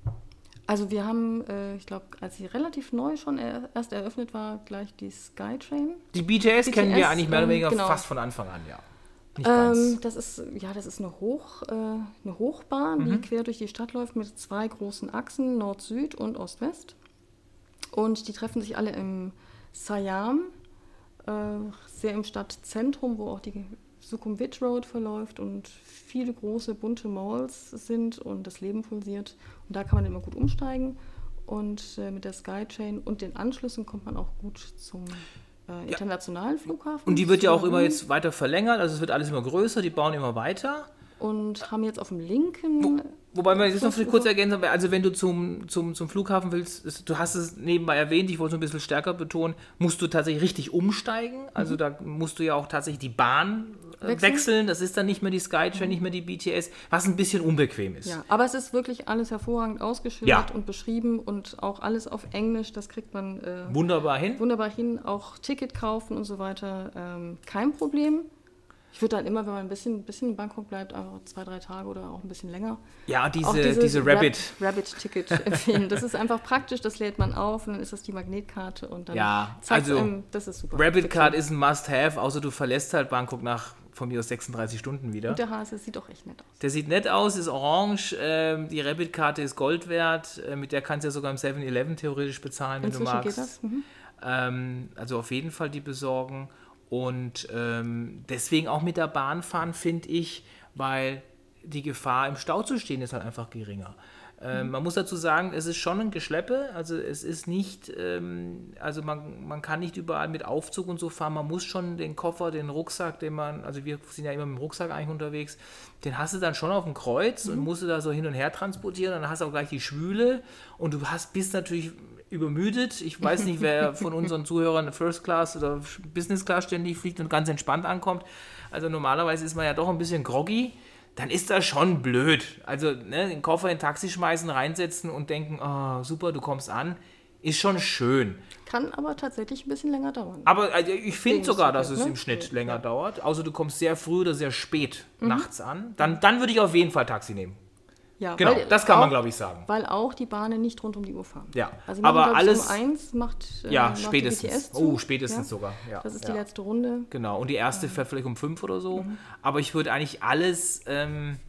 Also wir haben, äh, ich glaube, als sie relativ neu schon er, erst eröffnet war, gleich die Skytrain. Die B T S, B T S kennen wir eigentlich mehr oder weniger ähm, genau. fast von Anfang an, ja. Nicht ganz. Ähm, das ist, ja, das ist eine, Hoch, äh, eine Hochbahn, mhm. die quer durch die Stadt läuft mit zwei großen Achsen, Nord-Süd und Ost-West. Und die treffen sich alle im Siam, äh, sehr im Stadtzentrum, wo auch die Sukhumvit Road verläuft und viele große, bunte Malls sind und das Leben pulsiert. Und da kann man immer gut umsteigen. Und äh, mit der Skytrain und den Anschlüssen kommt man auch gut zum äh, internationalen ja. Flughafen. Und die wird ja auch immer jetzt weiter verlängert, also es wird alles immer größer, die bauen immer weiter. Und haben jetzt auf dem linken... Wo, wobei man jetzt noch kurz ergänzen, also wenn du zum, zum, zum Flughafen willst, du hast es nebenbei erwähnt, ich wollte es ein bisschen stärker betonen, musst du tatsächlich richtig umsteigen. Also mhm. da musst du ja auch tatsächlich die Bahn wechseln. wechseln. Das ist dann nicht mehr die Skytrain, mhm. nicht mehr die B T S, was ein bisschen unbequem ist. Ja, aber es ist wirklich alles hervorragend ausgeschildert ja. und beschrieben und auch alles auf Englisch. Das kriegt man äh, wunderbar hin. Wunderbar hin. Auch Ticket kaufen und so weiter, ähm, kein Problem. Ich würde dann immer, wenn man ein bisschen, ein bisschen in Bangkok bleibt, einfach zwei, drei Tage oder auch ein bisschen länger. Ja, diese, diese Rabbit. Rabbit-Ticket empfehlen. Das ist einfach praktisch, das lädt man auf und dann ist das die Magnetkarte und dann ja, zeigt also einem, das ist super. Rabbit-Card ist ein Must-Have, außer du verlässt halt Bangkok nach von mir aus sechsunddreißig Stunden wieder. Und der Hase sieht auch echt nett aus. Der sieht nett aus, ist orange, ähm, die Rabbit-Karte ist Gold wert, äh, mit der kannst du ja sogar im seven eleven theoretisch bezahlen, wenn Inzwischen du magst. Geht das? Mhm. Ähm, also auf jeden Fall die besorgen. Und ähm, deswegen auch mit der Bahn fahren, finde ich, weil die Gefahr im Stau zu stehen ist halt einfach geringer. Ähm, mhm. Man muss dazu sagen, es ist schon ein Geschleppe, also es ist nicht, ähm, also man, man kann nicht überall mit Aufzug und so fahren, man muss schon den Koffer, den Rucksack, den man, also wir sind ja immer mit dem Rucksack eigentlich unterwegs, den hast du dann schon auf dem Kreuz mhm. und musst du da so hin und her transportieren, dann hast du auch gleich die Schwüle und du hast, bist natürlich übermüdet. Ich weiß nicht, wer von unseren Zuhörern First Class oder Business Class ständig fliegt und ganz entspannt ankommt. Also normalerweise ist man ja doch ein bisschen groggy. Dann ist das schon blöd. Also ne, den Koffer in ein Taxi schmeißen, reinsetzen und denken, oh, super, du kommst an, ist schon schön. Kann aber tatsächlich ein bisschen länger dauern. Aber also, ich finde sogar, dass es ne? im Schnitt ja. länger ja. dauert. Außer du kommst sehr früh oder sehr spät mhm. nachts an. Dann, dann würde ich auf jeden Fall Taxi nehmen. Ja, genau, weil das kann auch, man, glaube ich, sagen. Weil auch die Bahnen nicht rund um die Uhr fahren. Ja, also aber machen, alles... Um eins macht, äh, ja, macht spätestens. die B T S zu. Oh, spätestens ja. sogar. Ja, das ist ja. die letzte Runde. Genau, und die erste ähm. fährt vielleicht um fünf oder so. Mhm. Aber ich würde eigentlich alles ähm,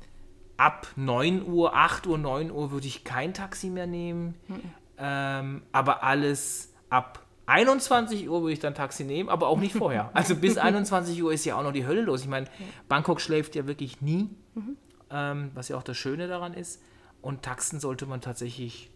ab neun Uhr, acht Uhr, neun Uhr würde ich kein Taxi mehr nehmen. Mhm. Ähm, aber alles ab einundzwanzig Uhr würde ich dann Taxi nehmen, aber auch nicht vorher. Also bis einundzwanzig Uhr ist ja auch noch die Hölle los. Ich meine, ja. Bangkok schläft ja wirklich nie, mhm. ähm, was ja auch das Schöne daran ist. Und Taxen sollte man tatsächlich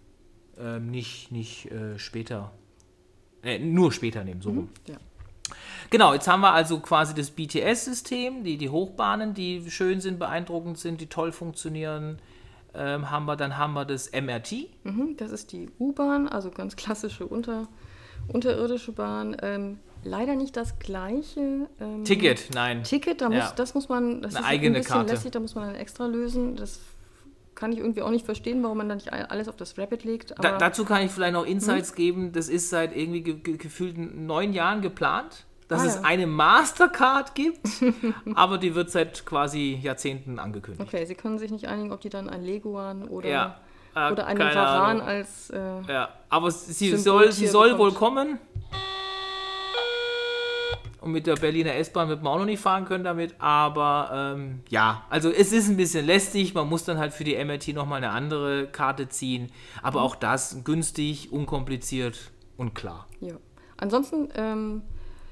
ähm, nicht, nicht äh, später, äh, nur später nehmen, so rum. Mhm, ja. Genau, jetzt haben wir also quasi das B T S-System, die, die Hochbahnen, die schön sind, beeindruckend sind, die toll funktionieren. Ähm, haben wir, dann haben wir das M R T. Mhm, das ist die U-Bahn, also ganz klassische unter, unterirdische Bahn. Ähm, leider nicht das gleiche ähm, Ticket, nein. Ticket, da muss, Ja. das muss man, das Eine ist eigene ein bisschen Karte. lästig, da muss man dann extra lösen. Das kann ich irgendwie auch nicht verstehen, warum man da nicht alles auf das Rapid legt. Aber Da, dazu kann ich vielleicht noch Insights hm? geben. Das ist seit irgendwie ge- ge- gefühlten neun Jahren geplant, dass ah, es ja. eine Mastercard gibt, aber die wird seit quasi Jahrzehnten angekündigt. Okay, Sie können sich nicht einigen, ob die dann ein Leguan oder, Ja, äh, oder einen keine Varan Ahnung. als äh, Ja, aber sie Symbol soll, sie hier soll bekommt. wohl kommen. Und mit der Berliner S-Bahn wird man auch noch nicht fahren können damit, aber ähm, ja, also es ist ein bisschen lästig, man muss dann halt für die M R T nochmal eine andere Karte ziehen, aber auch das günstig, unkompliziert und klar. Ja. Ansonsten, ähm,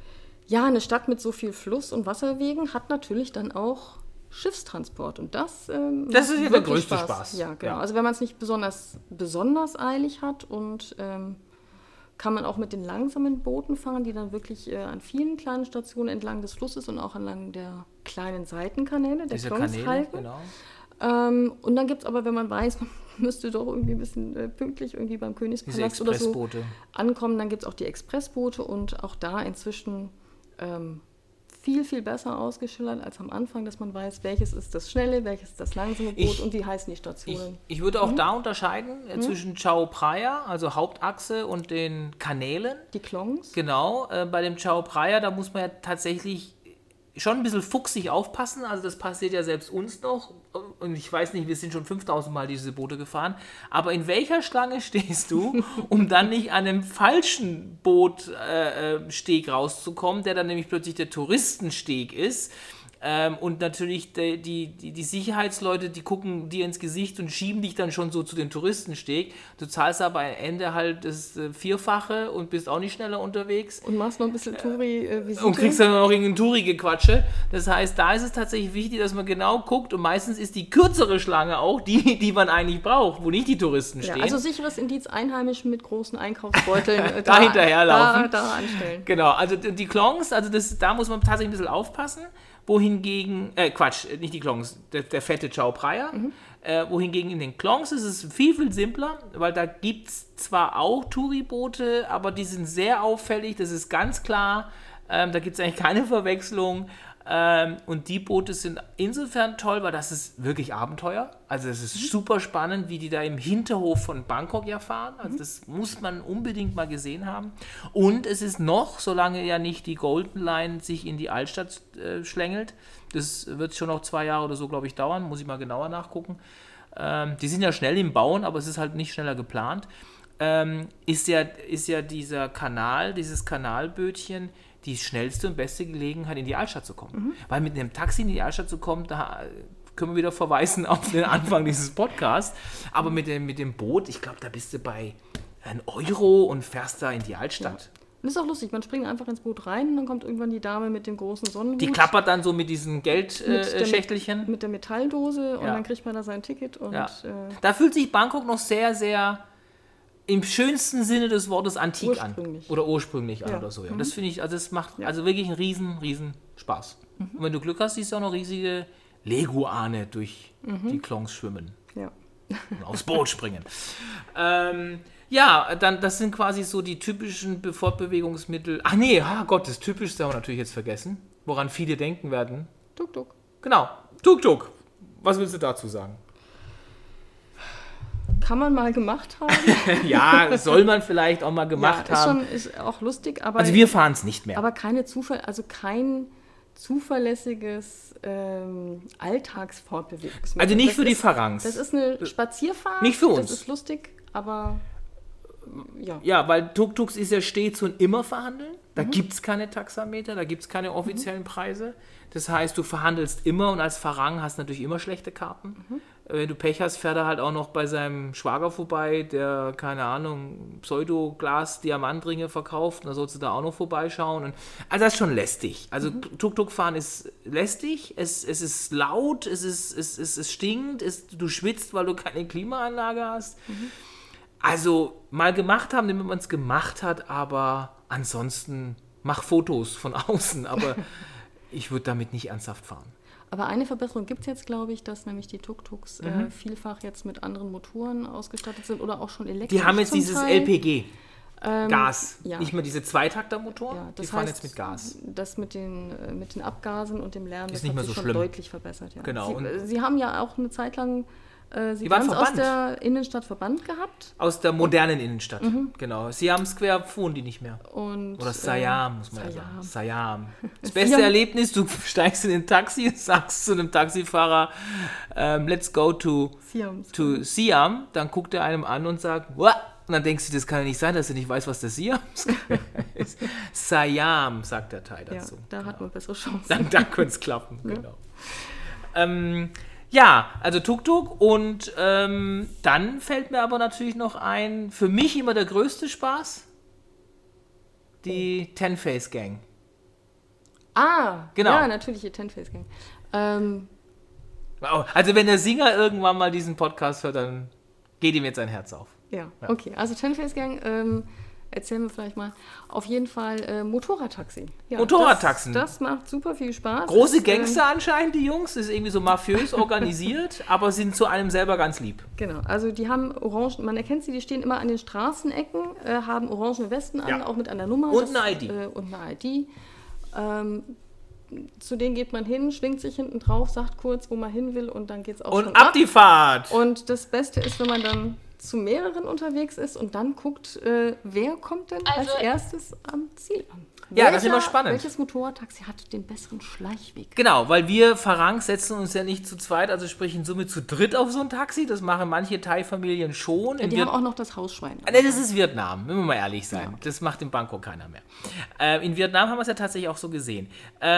ja, eine Stadt mit so viel Fluss- und Wasserwegen hat natürlich dann auch Schiffstransport und das ähm, Das macht ist ja der wirklich größte Spaß. Ja, genau. Ja. Also wenn man es nicht besonders, besonders eilig hat und ähm, kann man auch mit den langsamen Booten fahren, die dann wirklich äh, an vielen kleinen Stationen entlang des Flusses und auch entlang der kleinen Seitenkanäle, der Diese Klons Kanäle, halten. genau. Ähm, und dann gibt es aber, wenn man weiß, man müsste doch irgendwie ein bisschen äh, pünktlich irgendwie beim Königspalast Diese oder so Expressboote. ankommen, dann gibt es auch die Expressboote und auch da inzwischen ähm, viel, viel besser ausgeschildert als am Anfang, dass man weiß, welches ist das schnelle, welches ist das langsame Boot Ich- und wie heißen die Ich, Stationen. ich würde auch da unterscheiden äh, zwischen Chao Phraya, also Hauptachse, und den Kanälen. Die Klongs. Genau, äh, bei dem Chao Phraya, da muss man ja tatsächlich schon ein bisschen fuchsig aufpassen. Also das passiert ja selbst uns noch. Und ich weiß nicht, wir sind schon fünftausend Mal diese Boote gefahren. Aber in welcher Schlange stehst du, um dann nicht an einem falschen Bootsteg äh, äh, Steg rauszukommen, der dann nämlich plötzlich der Touristensteg ist? Ähm, und natürlich die, die, die, die Sicherheitsleute, die gucken dir ins Gesicht und schieben dich dann schon so zu den Touristensteg. Du zahlst aber am Ende halt das äh, Vierfache und bist auch nicht schneller unterwegs. Und machst noch ein bisschen Touri-Visite. Und kriegst dann noch irgendeinen Touri-Gequatsche. Das heißt, da ist es tatsächlich wichtig, dass man genau guckt. Und meistens ist die kürzere Schlange auch die, die man eigentlich braucht, wo nicht die Touristen Ja, stehen. also sicheres Indiz, Einheimischen mit großen Einkaufsbeuteln äh, Da hinterherlaufen. Da, da anstellen. Genau, also die die Klongs, also das, da muss man tatsächlich ein bisschen aufpassen. Wohingegen, äh, Quatsch, nicht die Klongs, der, der fette Chao Phraya. Mhm. Äh, wohingegen in den Klongs ist es viel, viel simpler, weil da gibt es zwar auch Touriboote, aber die sind sehr auffällig, das ist ganz klar. Ähm, da gibt es eigentlich keine Verwechslung. Ähm, und die Boote sind insofern toll, weil das ist wirklich Abenteuer. Also es ist super spannend, wie die da im Hinterhof von Bangkok ja fahren. Also das muss man unbedingt mal gesehen haben. Und es ist noch, solange ja nicht die Golden Line sich in die Altstadt äh, schlängelt, das wird schon noch zwei Jahre oder so, glaube ich, dauern, muss ich mal genauer nachgucken. Ähm, die sind ja schnell im Bauen, aber es ist halt nicht schneller geplant. Ähm, ist ja, ist ja dieser Kanal, dieses Kanalbötchen, die schnellste und beste Gelegenheit, in die Altstadt zu kommen. Mhm. Weil mit einem Taxi in die Altstadt zu kommen, da können wir wieder verweisen auf den Anfang dieses Podcasts. Aber mit dem, mit dem Boot, ich glaube, da bist du bei einem Euro und fährst da in die Altstadt. Ja. Und ist auch lustig, man springt einfach ins Boot rein und dann kommt irgendwann die Dame mit dem großen Sonnenhut. Die klappert dann so mit diesen Geldschächtelchen. Mit, mit der Metalldose und Ja. dann kriegt man da sein Ticket. Und, Ja. äh, Da fühlt sich Bangkok noch sehr, sehr im schönsten Sinne des Wortes antik Ursprünglich. an. Oder ursprünglich an Ja. oder so. Ja. Mhm. Das finde ich, also es macht Ja. also wirklich einen riesen, riesen Spaß. Mhm. Und wenn du Glück hast, siehst du auch noch riesige Leguane durch Mhm. die Klongs schwimmen ja. und aufs Boot springen. ähm, ja, dann das sind quasi so die typischen Be- Fortbewegungsmittel. Ach nee, ah Gott, das Typischste haben wir natürlich jetzt vergessen, woran viele denken werden. Tuk Tuk. Genau, Tuk-Tuk. Was willst du dazu sagen? Kann man mal gemacht haben. Ja, soll man vielleicht auch mal gemacht ja, ist haben. Schon, ist auch lustig, aber, Also wir fahren es nicht mehr. aber keine Zufall, also kein zuverlässiges ähm, Alltagsfortbewegungsmittel. Also nicht Das für die ist- Farangs. Das ist eine Spazierfahrt. Nicht für uns. Das ist lustig, aber ja. Ja, weil Tuk-Tuks ist ja stets und immer verhandeln. Da Mhm. gibt es keine Taxameter, da gibt es keine offiziellen Preise. Das heißt, du verhandelst immer und als Farang hast du natürlich immer schlechte Karten. Mhm. Wenn du Pech hast, fährt er halt auch noch bei seinem Schwager vorbei, der, keine Ahnung, Pseudo-Glas-Diamantringe verkauft. Und da sollst du da auch noch vorbeischauen. Und, also das ist schon lästig. Also Mhm. Tuk-Tuk-Fahren ist lästig, es, es ist laut, es, ist, es, es, es stinkt, es, du schwitzt, weil du keine Klimaanlage hast. Mhm. Also mal gemacht haben, damit man es gemacht hat, aber ansonsten mach Fotos von außen, aber ich würde damit nicht ernsthaft fahren. Aber eine Verbesserung gibt es jetzt, glaube ich, dass nämlich die Tuk-Tuks Mhm. äh, vielfach jetzt mit anderen Motoren ausgestattet sind oder auch schon elektrisch. Die haben jetzt zum dieses Teil. L P G. Ähm, Gas, ja. nicht mehr diese Zweitaktermotoren, Ja, die das fahren heißt, jetzt mit Gas. Das mit den, äh, mit den Abgasen und dem Lärm, Ist das nicht hat mehr sich so schon schlimm. deutlich verbessert. Ja. Genau, Sie, und- äh, Sie haben ja auch eine Zeit lang äh, Sie Die waren ganz aus verbannt. der Innenstadt verbannt gehabt. Aus der modernen Innenstadt, genau. Siam Square wohnen die nicht mehr. Und, Oder Siam, äh, muss man ja Siam. sagen. Siam. Das beste Siam. Erlebnis, du steigst in ein Taxi, sagst zu einem Taxifahrer, ähm, let's go to, Siam. to Siam, dann guckt er einem an und sagt, Wah! Und dann denkst du, das kann ja nicht sein, dass du nicht weißt, was das Siam ist. Siam, sagt der Thai Ja, dazu. da hat man bessere Chancen. Dann, dann könnte es klappen, genau. Ähm, ja, also Tuk-Tuk und ähm, dann fällt mir aber natürlich noch ein, für mich immer der größte Spaß, die Ten-Face-Gang. Ah, Genau. ja, natürlich, ihr Ten-Face-Gang. Ähm, Also wenn der Singer irgendwann mal diesen Podcast hört, dann geht ihm jetzt ein Herz auf. ja. Ja. okay, also Ten-Face-Gang, ähm, erzählen wir vielleicht mal. Auf jeden Fall äh, Motorradtaxi. Ja, Motorradtaxen. Das, das macht super viel Spaß. Große Das, Gangster anscheinend, die Jungs, ist irgendwie so mafiös organisiert, aber sind zu einem selber ganz lieb. Genau, also die haben orange, man erkennt sie, die stehen immer an den Straßenecken, äh, haben orangene Westen an, Ja. auch mit einer Nummer. Und eine I D. Äh, und eine I D. Ähm, zu denen geht man hin, schwingt sich hinten drauf, sagt kurz, wo man hin will und dann geht's auch schon Und ab die Fahrt! Und das Beste ist, wenn man dann zu mehreren unterwegs ist und dann guckt, äh, wer kommt denn Also- als erstes am Ziel an. Ja, das ist immer spannend. Welches Motorradtaxi hat den besseren Schleichweg? Genau, weil wir Farang setzen uns ja nicht zu zweit, also sprich in Summe zu dritt auf so ein Taxi. Das machen manche Thai-Familien schon. Ja, In die Viet- haben auch noch das Hausschwein. Ne, das ist Vietnam, müssen wir mal ehrlich sein. Ja. Das macht in Bangkok keiner mehr. Äh, in Vietnam haben wir es ja tatsächlich auch so gesehen.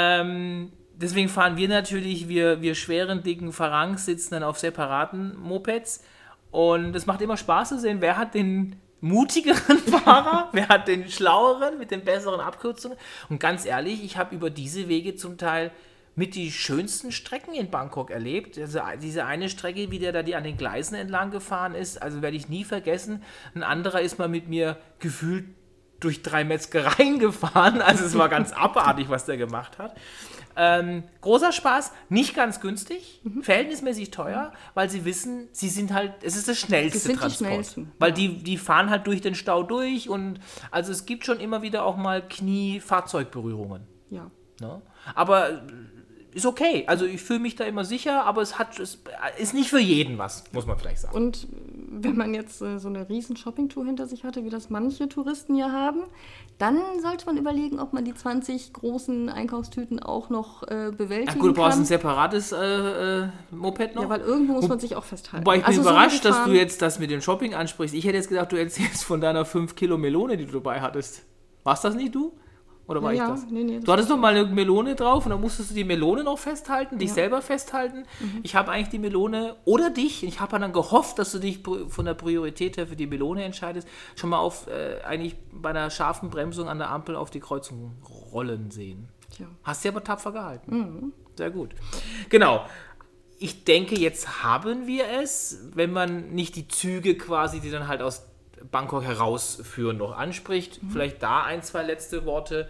Ähm, deswegen fahren wir natürlich, wir, wir schweren, dicken Farangs sitzen dann auf separaten Mopeds. Und es macht immer Spaß zu sehen, wer hat den mutigeren Fahrer, wer hat den schlaueren mit den besseren Abkürzungen. Und ganz ehrlich, ich habe über diese Wege zum Teil mit die schönsten Strecken in Bangkok erlebt. Also diese eine Strecke, wie der da die an den Gleisen entlang gefahren ist, also werde ich nie vergessen. Ein anderer ist mal mit mir gefühlt durch drei Metzgereien gefahren. Also es war ganz abartig, was der gemacht hat. Ähm, großer Spaß, nicht ganz günstig, Mhm. verhältnismäßig teuer, weil sie wissen, sie sind halt, es ist das schnellste Das sind die Transport. schnellsten, Weil ja. die, die fahren halt durch den Stau durch und also es gibt schon immer wieder auch mal Knie-Fahrzeugberührungen. Ja. Ne? Aber äh, ist okay. Also ich fühle mich da immer sicher, aber es hat es ist nicht für jeden was, muss man vielleicht sagen. Und wenn man jetzt äh, so eine riesen Shoppingtour hinter sich hatte, wie das manche Touristen ja haben, dann sollte man überlegen, ob man die zwanzig großen Einkaufstüten auch noch äh, bewältigen Ja, gut, du brauchst kann. ein separates äh, äh, Moped noch. Ja, weil irgendwo muss Wo- man sich auch festhalten. Wobei ich bin Also so überrascht, dass gefahren- du jetzt das mit dem Shopping ansprichst. Ich hätte jetzt gedacht, du erzählst von deiner fünf Kilo Melone, die du dabei hattest. Warst das nicht du? Oder war Ja, ich ja, das? nee, nee, das du hattest doch mal eine Melone drauf und dann musstest du die Melone noch festhalten, dich Ja. selber festhalten. Mhm. Ich habe eigentlich die Melone oder dich, ich habe dann gehofft, dass du dich pr- von der Priorität her für die Melone entscheidest, schon mal auf äh, eigentlich bei einer scharfen Bremsung an der Ampel auf die Kreuzung rollen sehen. Tja. Hast du aber tapfer gehalten. Mhm. Sehr gut. Genau. Ich denke, jetzt haben wir es, wenn man nicht die Züge quasi, die dann halt aus Bangkok herausführen, noch anspricht. Mhm. Vielleicht da ein, zwei letzte Worte.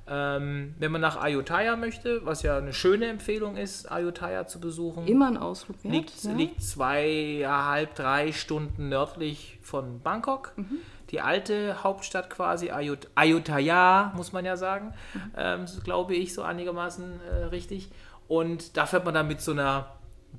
Ähm, wenn man nach Ayutthaya möchte, was ja eine schöne Empfehlung ist, Ayutthaya zu besuchen. Immer ein Ausflug wert. Liegt, ja. liegt zweieinhalb, drei Stunden nördlich von Bangkok. Mhm. Die alte Hauptstadt quasi, Ayut Ayutthaya, muss man ja sagen. Mhm. Ähm, das glaube ich so einigermaßen äh, richtig. Und da fährt man dann mit so einer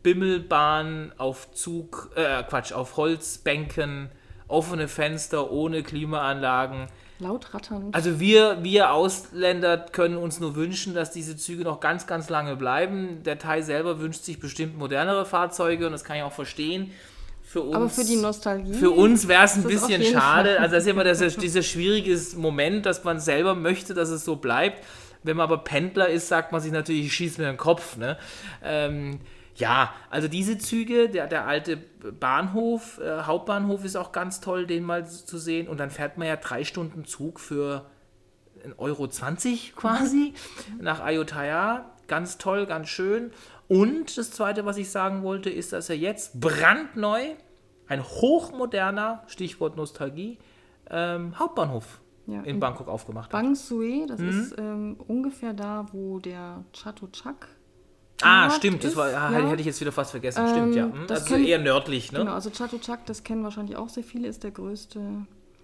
Bimmelbahn auf Zug, äh, Quatsch, auf Holzbänken, offene Fenster, ohne Klimaanlagen. Laut ratternd. Also wir, wir Ausländer können uns nur wünschen, dass diese Züge noch ganz, ganz lange bleiben. Der Thai selber wünscht sich bestimmt modernere Fahrzeuge und das kann ich auch verstehen. Für uns, Aber für die Nostalgie. Für uns wäre es ein ist es auf bisschen jeden schade. Fall. Also das ist immer das, dieser schwierige Moment, dass man selber möchte, dass es so bleibt. Wenn man aber Pendler ist, sagt man sich natürlich, ich schieße mir den Kopf. Ne? Ähm, ja, also diese Züge, der, der alte Bahnhof, äh, Hauptbahnhof ist auch ganz toll, den mal zu sehen. Und dann fährt man ja drei Stunden Zug für ein Euro zwanzig quasi nach Ayutthaya. Ganz toll, ganz schön. Und das Zweite, was ich sagen wollte, ist, dass er jetzt brandneu, ein hochmoderner, Stichwort Nostalgie, ähm, Hauptbahnhof Ja, in in Bangkok aufgemacht hat. Bang Sue, das Mhm. ist ähm, ungefähr da, wo der Chatuchak Ah, Ort stimmt, das ist, war, ah, ja. hätte ich jetzt wieder fast vergessen. Ähm, Stimmt, ja. Hm, das Also können- eher nördlich, ne? Genau, also Chatuchak, das kennen wahrscheinlich auch sehr viele, ist der größte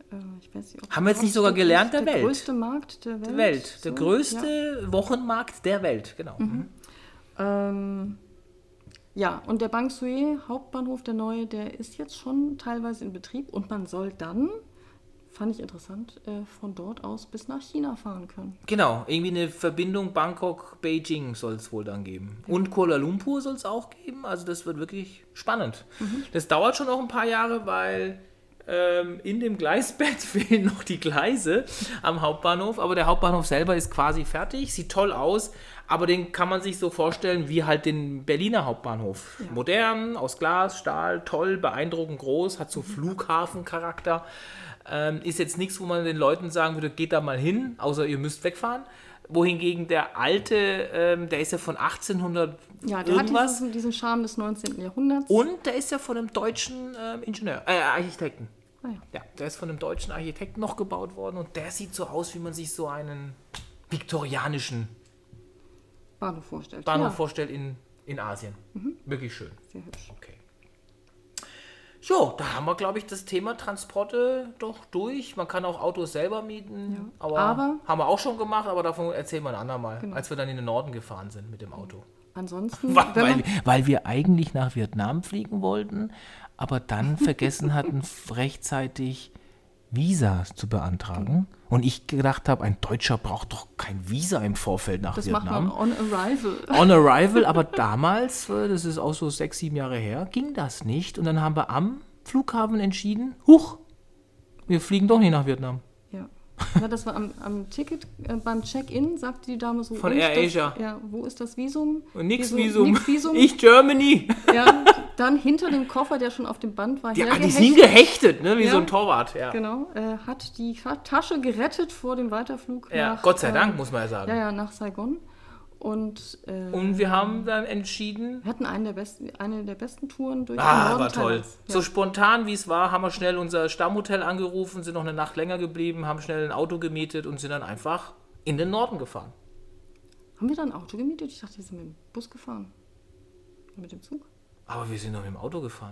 Äh, ich weiß nicht, ob Haben wir jetzt nicht sogar gelernt, der, der Welt? Der größte Markt der Welt. Der Welt. So, Der größte ja. Wochenmarkt der Welt, genau. Mhm. Ähm, ja, und der Bang Sue Hauptbahnhof, der neue, der ist jetzt schon teilweise in Betrieb und man soll dann, fand ich interessant, äh, von dort aus bis nach China fahren können. Genau, irgendwie eine Verbindung Bangkok-Beijing soll es wohl dann geben. Und Kuala Lumpur soll es auch geben, also das wird wirklich spannend. Mhm. Das dauert schon noch ein paar Jahre, weil ähm, in dem Gleisbett fehlen noch die Gleise am Hauptbahnhof, aber der Hauptbahnhof selber ist quasi fertig, sieht toll aus, aber den kann man sich so vorstellen wie halt den Berliner Hauptbahnhof. Ja. Modern, aus Glas, Stahl, toll, beeindruckend groß, hat so mhm. Flughafencharakter. Ähm, ist jetzt nichts, wo man den Leuten sagen würde, geht da mal hin, außer ihr müsst wegfahren. Wohingegen der alte, ähm, der ist ja von achtzehnhundert ja, der irgendwas. hat diesen, diesen Charme des neunzehnten. Jahrhunderts. Und der ist ja von einem deutschen ähm, Ingenieur, äh, Architekten. Ah, ja. Ja, der ist von einem deutschen Architekten noch gebaut worden und der sieht so aus, wie man sich so einen viktorianischen Bahnhof vorstellt. Bahnhof ja. vorstellt in, in Asien. Mhm. Wirklich schön. Sehr hübsch. Okay. So, da haben wir, glaube ich, das Thema Transporte doch durch. Man kann auch Autos selber mieten, ja. aber, aber haben wir auch schon gemacht, aber davon erzählen wir ein andermal, genau. als wir dann in den Norden gefahren sind mit dem Auto. Ansonsten, weil, weil, weil wir eigentlich nach Vietnam fliegen wollten, aber dann vergessen hatten, rechtzeitig Visas zu beantragen. Und ich gedacht habe, ein Deutscher braucht doch kein Visa im Vorfeld nach das Vietnam. Das macht man on arrival. On arrival, aber damals, das ist auch so sechs, sieben Jahre her, ging das nicht. Und dann haben wir am Flughafen entschieden, huch, wir fliegen doch nicht nach Vietnam. Ja, ja das war am, am Ticket, äh, beim Check-in, sagte die Dame so. Von AirAsia. Ja, wo ist das Visum? Und nix Visum, Visum. Nix Visum. Ich Germany. Ja, dann hinter dem Koffer, der schon auf dem Band war, ja, die sind gehechtet, ne, wie ja, so ein Torwart. Ja. Genau, äh, hat die Tasche gerettet vor dem Weiterflug ja, nach... Gott sei Dank, äh, muss man ja sagen. Ja, ja, nach Saigon. Und, äh, und wir haben dann entschieden... Wir hatten einen der besten, eine der besten Touren durch ah, den Norden war toll. Thailands. Ja. So spontan, wie es war, haben wir schnell unser Stammhotel angerufen, sind noch eine Nacht länger geblieben, haben schnell ein Auto gemietet und sind dann einfach in den Norden gefahren. Haben wir dann ein Auto gemietet? Ich dachte, wir sind mit dem Bus gefahren. Mit dem Zug? Aber wir sind doch mit dem Auto gefahren.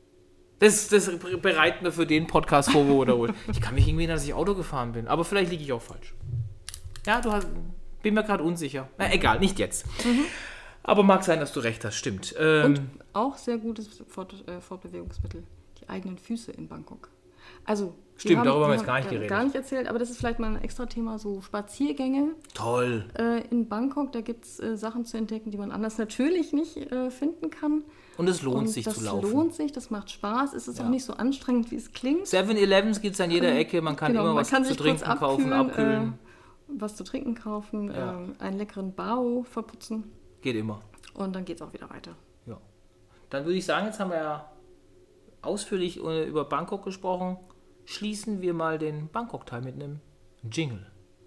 Das, das bereiten wir für den Podcast vor, wo oder Ich kann mich irgendwie erinnern, dass ich Auto gefahren bin. Aber vielleicht liege ich auch falsch. Ja, du hast... Bin mir gerade unsicher. Na, egal, nicht jetzt. Mhm. Aber mag sein, dass du recht hast, stimmt. Ähm, Und auch sehr gutes Fort, äh, Fortbewegungsmittel. Die eigenen Füße in Bangkok. Also, stimmt, haben, darüber haben wir jetzt haben gar nicht geredet. Gar nicht erzählt, aber das ist vielleicht mal ein extra Thema, so Spaziergänge. Toll. Äh, in Bangkok, da gibt es äh, Sachen zu entdecken, die man anders natürlich nicht äh, finden kann. Und es lohnt Und sich zu laufen. Das lohnt sich, das macht Spaß. Es ist ja. auch nicht so anstrengend, wie es klingt. Seven-Elevens gibt es an jeder Ecke. Man kann genau, immer man was kann zu sich trinken kurz kaufen, abkühlen. Äh, was zu trinken kaufen, Ja. ähm, einen leckeren Bao verputzen. Geht immer. Und dann geht es auch wieder weiter. Ja. Dann würde ich sagen, jetzt haben wir ja ausführlich über Bangkok gesprochen. Schließen wir mal den Bangkok-Teil mit einem Jingle.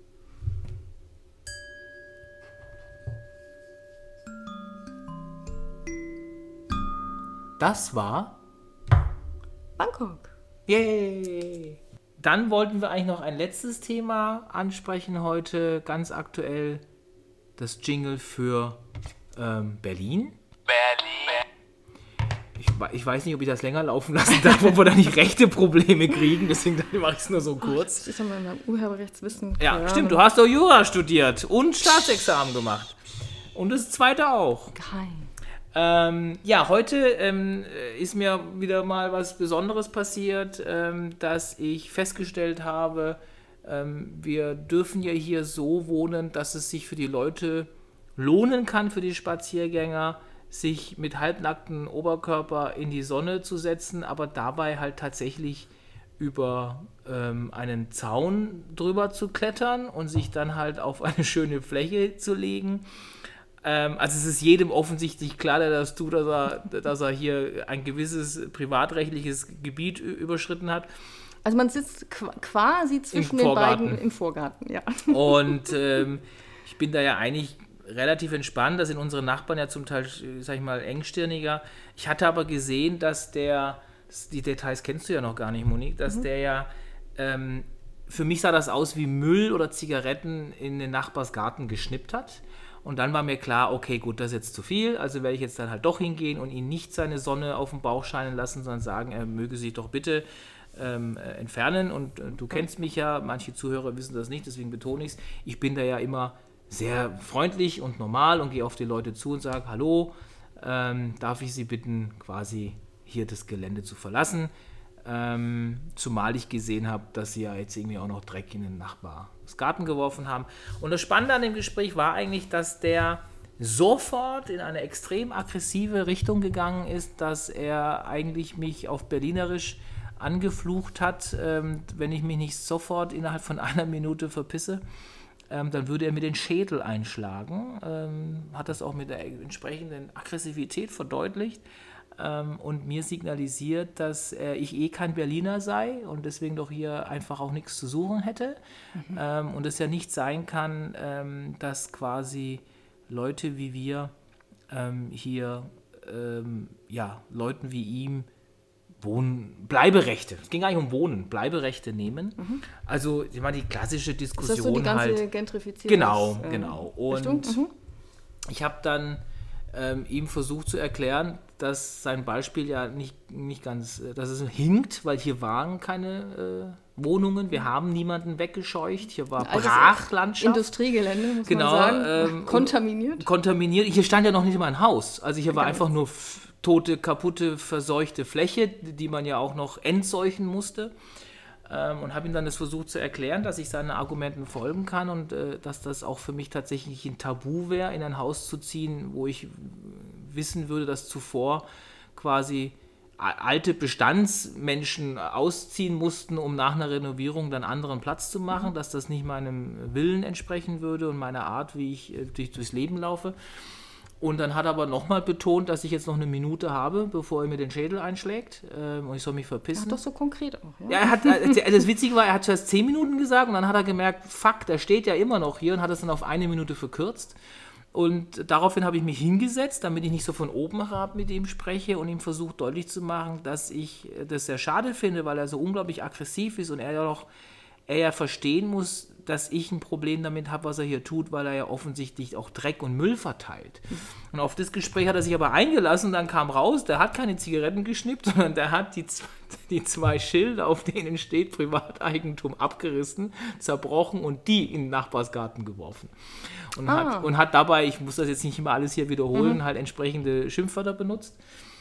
Das war Bangkok. Yay! Dann wollten wir eigentlich noch ein letztes Thema ansprechen heute, ganz aktuell, das Jingle für ähm, Berlin. Berlin. Ich, ich weiß nicht, ob ich das länger laufen lassen darf, ob wir da nicht rechte Probleme kriegen, deswegen mache ich es nur so kurz. Ach, das ist ja mal mein Urheberrechtswissen. Ja, ja, stimmt, du hast doch Jura studiert und Staatsexamen gemacht. Und das zweite auch. Geheim. Ähm, ja, heute ähm, ist mir wieder mal was Besonderes passiert, ähm, dass ich festgestellt habe, ähm, wir dürfen ja hier so wohnen, dass es sich für die Leute lohnen kann, für die Spaziergänger, sich mit halbnacktem Oberkörper in die Sonne zu setzen, aber dabei halt tatsächlich über ähm, einen Zaun drüber zu klettern und sich dann halt auf eine schöne Fläche zu legen. Ähm, also es ist jedem offensichtlich klar, der das tut, dass er, dass er hier ein gewisses privatrechtliches Gebiet überschritten hat. Also man sitzt qu- quasi zwischen Im den Vorgarten. beiden im Vorgarten, ja. Und ähm, ich bin da ja eigentlich relativ entspannt. Da sind unsere Nachbarn ja zum Teil, sag ich mal, engstirniger. Ich hatte aber gesehen, dass der, die Details kennst du ja noch gar nicht, Monique, dass mhm. der ja, ähm, für mich sah das aus wie Müll oder Zigaretten in den Nachbarsgarten geschnippt hat. Und dann war mir klar, okay, gut, das ist jetzt zu viel, also werde ich jetzt dann halt doch hingehen und ihn nicht seine Sonne auf den Bauch scheinen lassen, sondern sagen, er möge sich doch bitte ähm, äh, entfernen. Und äh, du kennst mich ja, manche Zuhörer wissen das nicht, deswegen betone ich es. Ich bin da ja immer sehr freundlich und normal und gehe auf die Leute zu und sage, hallo, ähm, darf ich Sie bitten, quasi hier das Gelände zu verlassen? Ähm, zumal ich gesehen habe, dass sie ja jetzt irgendwie auch noch Dreck in den Nachbarsgarten geworfen haben. Und das Spannende an dem Gespräch war eigentlich, dass der sofort in eine extrem aggressive Richtung gegangen ist, dass er eigentlich mich auf Berlinerisch angeflucht hat, ähm, wenn ich mich nicht sofort innerhalb von einer Minute verpisse, ähm, dann würde er mir den Schädel einschlagen. Ähm, hat das auch mit der entsprechenden Aggressivität verdeutlicht. Und mir signalisiert, dass äh, ich eh kein Berliner sei und deswegen doch hier einfach auch nichts zu suchen hätte. Mhm. Ähm, und es ja nicht sein kann, ähm, dass quasi Leute wie wir ähm, hier ähm, ja, Leuten wie ihm Wohnen, Bleiberechte, es ging eigentlich um Wohnen, Bleiberechte nehmen. Mhm. Also ich meine, die klassische Diskussion ist das so die ganze halt. Gentrifizierung? Genau, ähm, genau. Und mhm. ich habe dann ähm, ihm versucht zu erklären, dass sein Beispiel ja nicht, nicht ganz, dass es hinkt, weil hier waren keine äh, Wohnungen, wir haben niemanden weggescheucht, hier war also Brachlandschaft. Industriegelände, muss genau, man sagen, ähm, kontaminiert. Kontaminiert, hier stand ja noch nicht mal ein Haus, also hier war einfach nur f- tote, kaputte, verseuchte Fläche, die man ja auch noch entseuchen musste. Und habe ihm dann das versucht zu erklären, dass ich seinen Argumenten folgen kann und äh, dass das auch für mich tatsächlich ein Tabu wäre, in ein Haus zu ziehen, wo ich wissen würde, dass zuvor quasi alte Bestandsmenschen ausziehen mussten, um nach einer Renovierung dann anderen Platz zu machen, mhm. dass das nicht meinem Willen entsprechen würde und meiner Art, wie ich äh, durch, durchs Leben laufe. Und dann hat er aber nochmal betont, dass ich jetzt noch eine Minute habe, bevor er mir den Schädel einschlägt ähm, und ich soll mich verpissen. Ach, doch so konkret auch, ja? Ja, er hat, das Witzige war, er hat zuerst zehn Minuten gesagt und dann hat er gemerkt, fuck, der steht ja immer noch hier und hat es dann auf eine Minute verkürzt. Und daraufhin habe ich mich hingesetzt, damit ich nicht so von oben herab mit ihm spreche und ihm versucht deutlich zu machen, dass ich das sehr schade finde, weil er so unglaublich aggressiv ist und er ja doch er ja verstehen muss, dass ich ein Problem damit habe, was er hier tut, weil er ja offensichtlich auch Dreck und Müll verteilt. Und auf das Gespräch hat er sich aber eingelassen und dann kam raus, der hat keine Zigaretten geschnippt, sondern der hat die, die zwei Schilder, auf denen steht Privateigentum, abgerissen, zerbrochen und die in den Nachbarsgarten geworfen. Und, ah. hat, und hat dabei, ich muss das jetzt nicht immer alles hier wiederholen, mhm. halt entsprechende Schimpfwörter benutzt.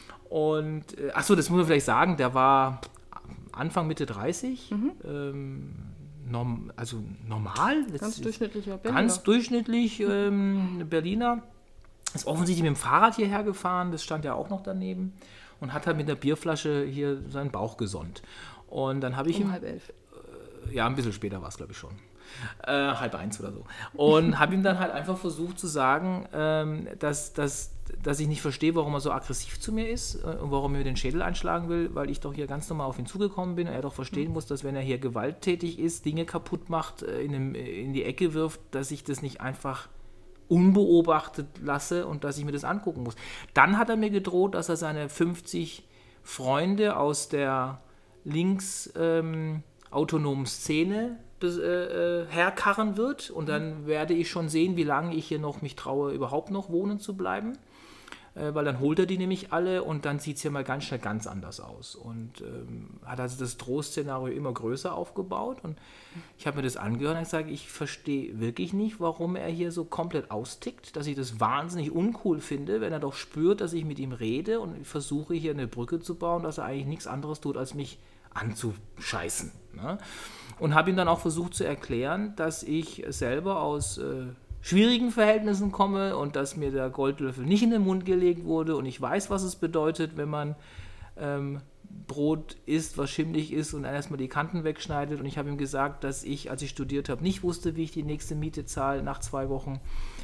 Und, achso, das muss man vielleicht sagen, der war Anfang, Mitte dreißig, mhm. ähm, norm, also normal. Ganz durchschnittlicher Berliner. Ganz durchschnittlich ähm, Berliner. Ist offensichtlich mit dem Fahrrad hierher gefahren, das stand ja auch noch daneben. Und hat halt mit einer Bierflasche hier seinen Bauch gesonnt. Und dann habe ich um ihm... halb elf. Äh, ja, ein bisschen später war es, glaube ich, schon. Äh, halb eins oder so. Und habe ihm dann halt einfach versucht zu sagen, ähm, dass, dass, dass ich nicht verstehe, warum er so aggressiv zu mir ist äh, und warum er mir den Schädel einschlagen will, weil ich doch hier ganz normal auf ihn zugekommen bin und er doch verstehen mhm. muss, dass wenn er hier gewalttätig ist, Dinge kaputt macht, äh, in, einem, in die Ecke wirft, dass ich das nicht einfach unbeobachtet lasse und dass ich mir das angucken muss. Dann hat er mir gedroht, dass er seine fünfzig Freunde aus der links ähm, autonomen Szene Äh, herkarren wird und dann werde ich schon sehen, wie lange ich hier noch mich traue, überhaupt noch wohnen zu bleiben, äh, weil dann holt er die nämlich alle und dann sieht es hier mal ganz schnell ganz anders aus und ähm, hat also das Drohszenario immer größer aufgebaut und ich habe mir das angehört und gesagt, ich verstehe wirklich nicht, warum er hier so komplett austickt, dass ich das wahnsinnig uncool finde, wenn er doch spürt, dass ich mit ihm rede und versuche hier eine Brücke zu bauen, dass er eigentlich nichts anderes tut, als mich anzuscheißen, ne? Und habe ihm dann auch versucht zu erklären, dass ich selber aus äh, schwierigen Verhältnissen komme und dass mir der Goldlöffel nicht in den Mund gelegt wurde und ich weiß, was es bedeutet, wenn man ähm, Brot isst, was schimmlig ist und dann erstmal die Kanten wegschneidet. Und ich habe ihm gesagt, dass ich, als ich studiert habe, nicht wusste, wie ich die nächste Miete zahle nach zwei Wochen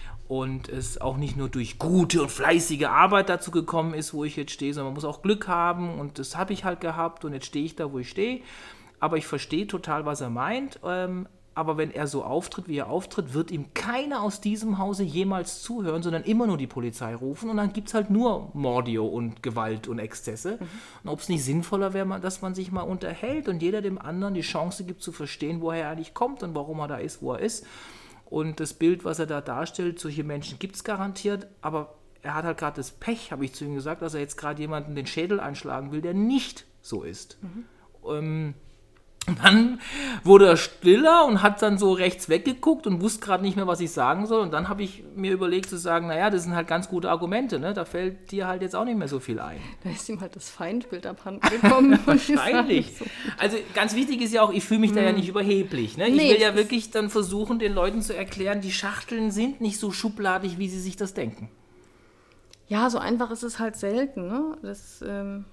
und es auch nicht nur durch gute und fleißige Arbeit dazu gekommen ist, wo ich jetzt stehe, sondern man muss auch Glück haben und das habe ich halt gehabt und jetzt stehe ich da, wo ich stehe. Aber ich verstehe total, was er meint. Ähm, aber wenn er so auftritt, wie er auftritt, wird ihm keiner aus diesem Hause jemals zuhören, sondern immer nur die Polizei rufen. Und dann gibt es halt nur Mordio und Gewalt und Exzesse. Mhm. Und ob es nicht sinnvoller wäre, dass man sich mal unterhält und jeder dem anderen die Chance gibt zu verstehen, woher er eigentlich kommt und warum er da ist, wo er ist. Und das Bild, was er da darstellt, solche Menschen gibt es garantiert. Aber er hat halt gerade das Pech, habe ich zu ihm gesagt, dass er jetzt gerade jemanden den Schädel einschlagen will, der nicht so ist. Mhm. Ähm, Und dann wurde er stiller und hat dann so rechts weggeguckt und wusste gerade nicht mehr, was ich sagen soll. Und dann habe ich mir überlegt zu sagen, naja, das sind halt ganz gute Argumente, ne? Da fällt dir halt jetzt auch nicht mehr so viel ein. Da ist ihm halt das Feindbild abhanden gekommen. Wahrscheinlich. Also ganz wichtig ist ja auch, ich fühle mich da ja nicht überheblich. Ne? Ich Nee, will ja das wirklich dann versuchen, den Leuten zu erklären, die Schachteln sind nicht so schubladig, wie sie sich das denken. Ja, so einfach ist es halt selten, ne? Das, ähm,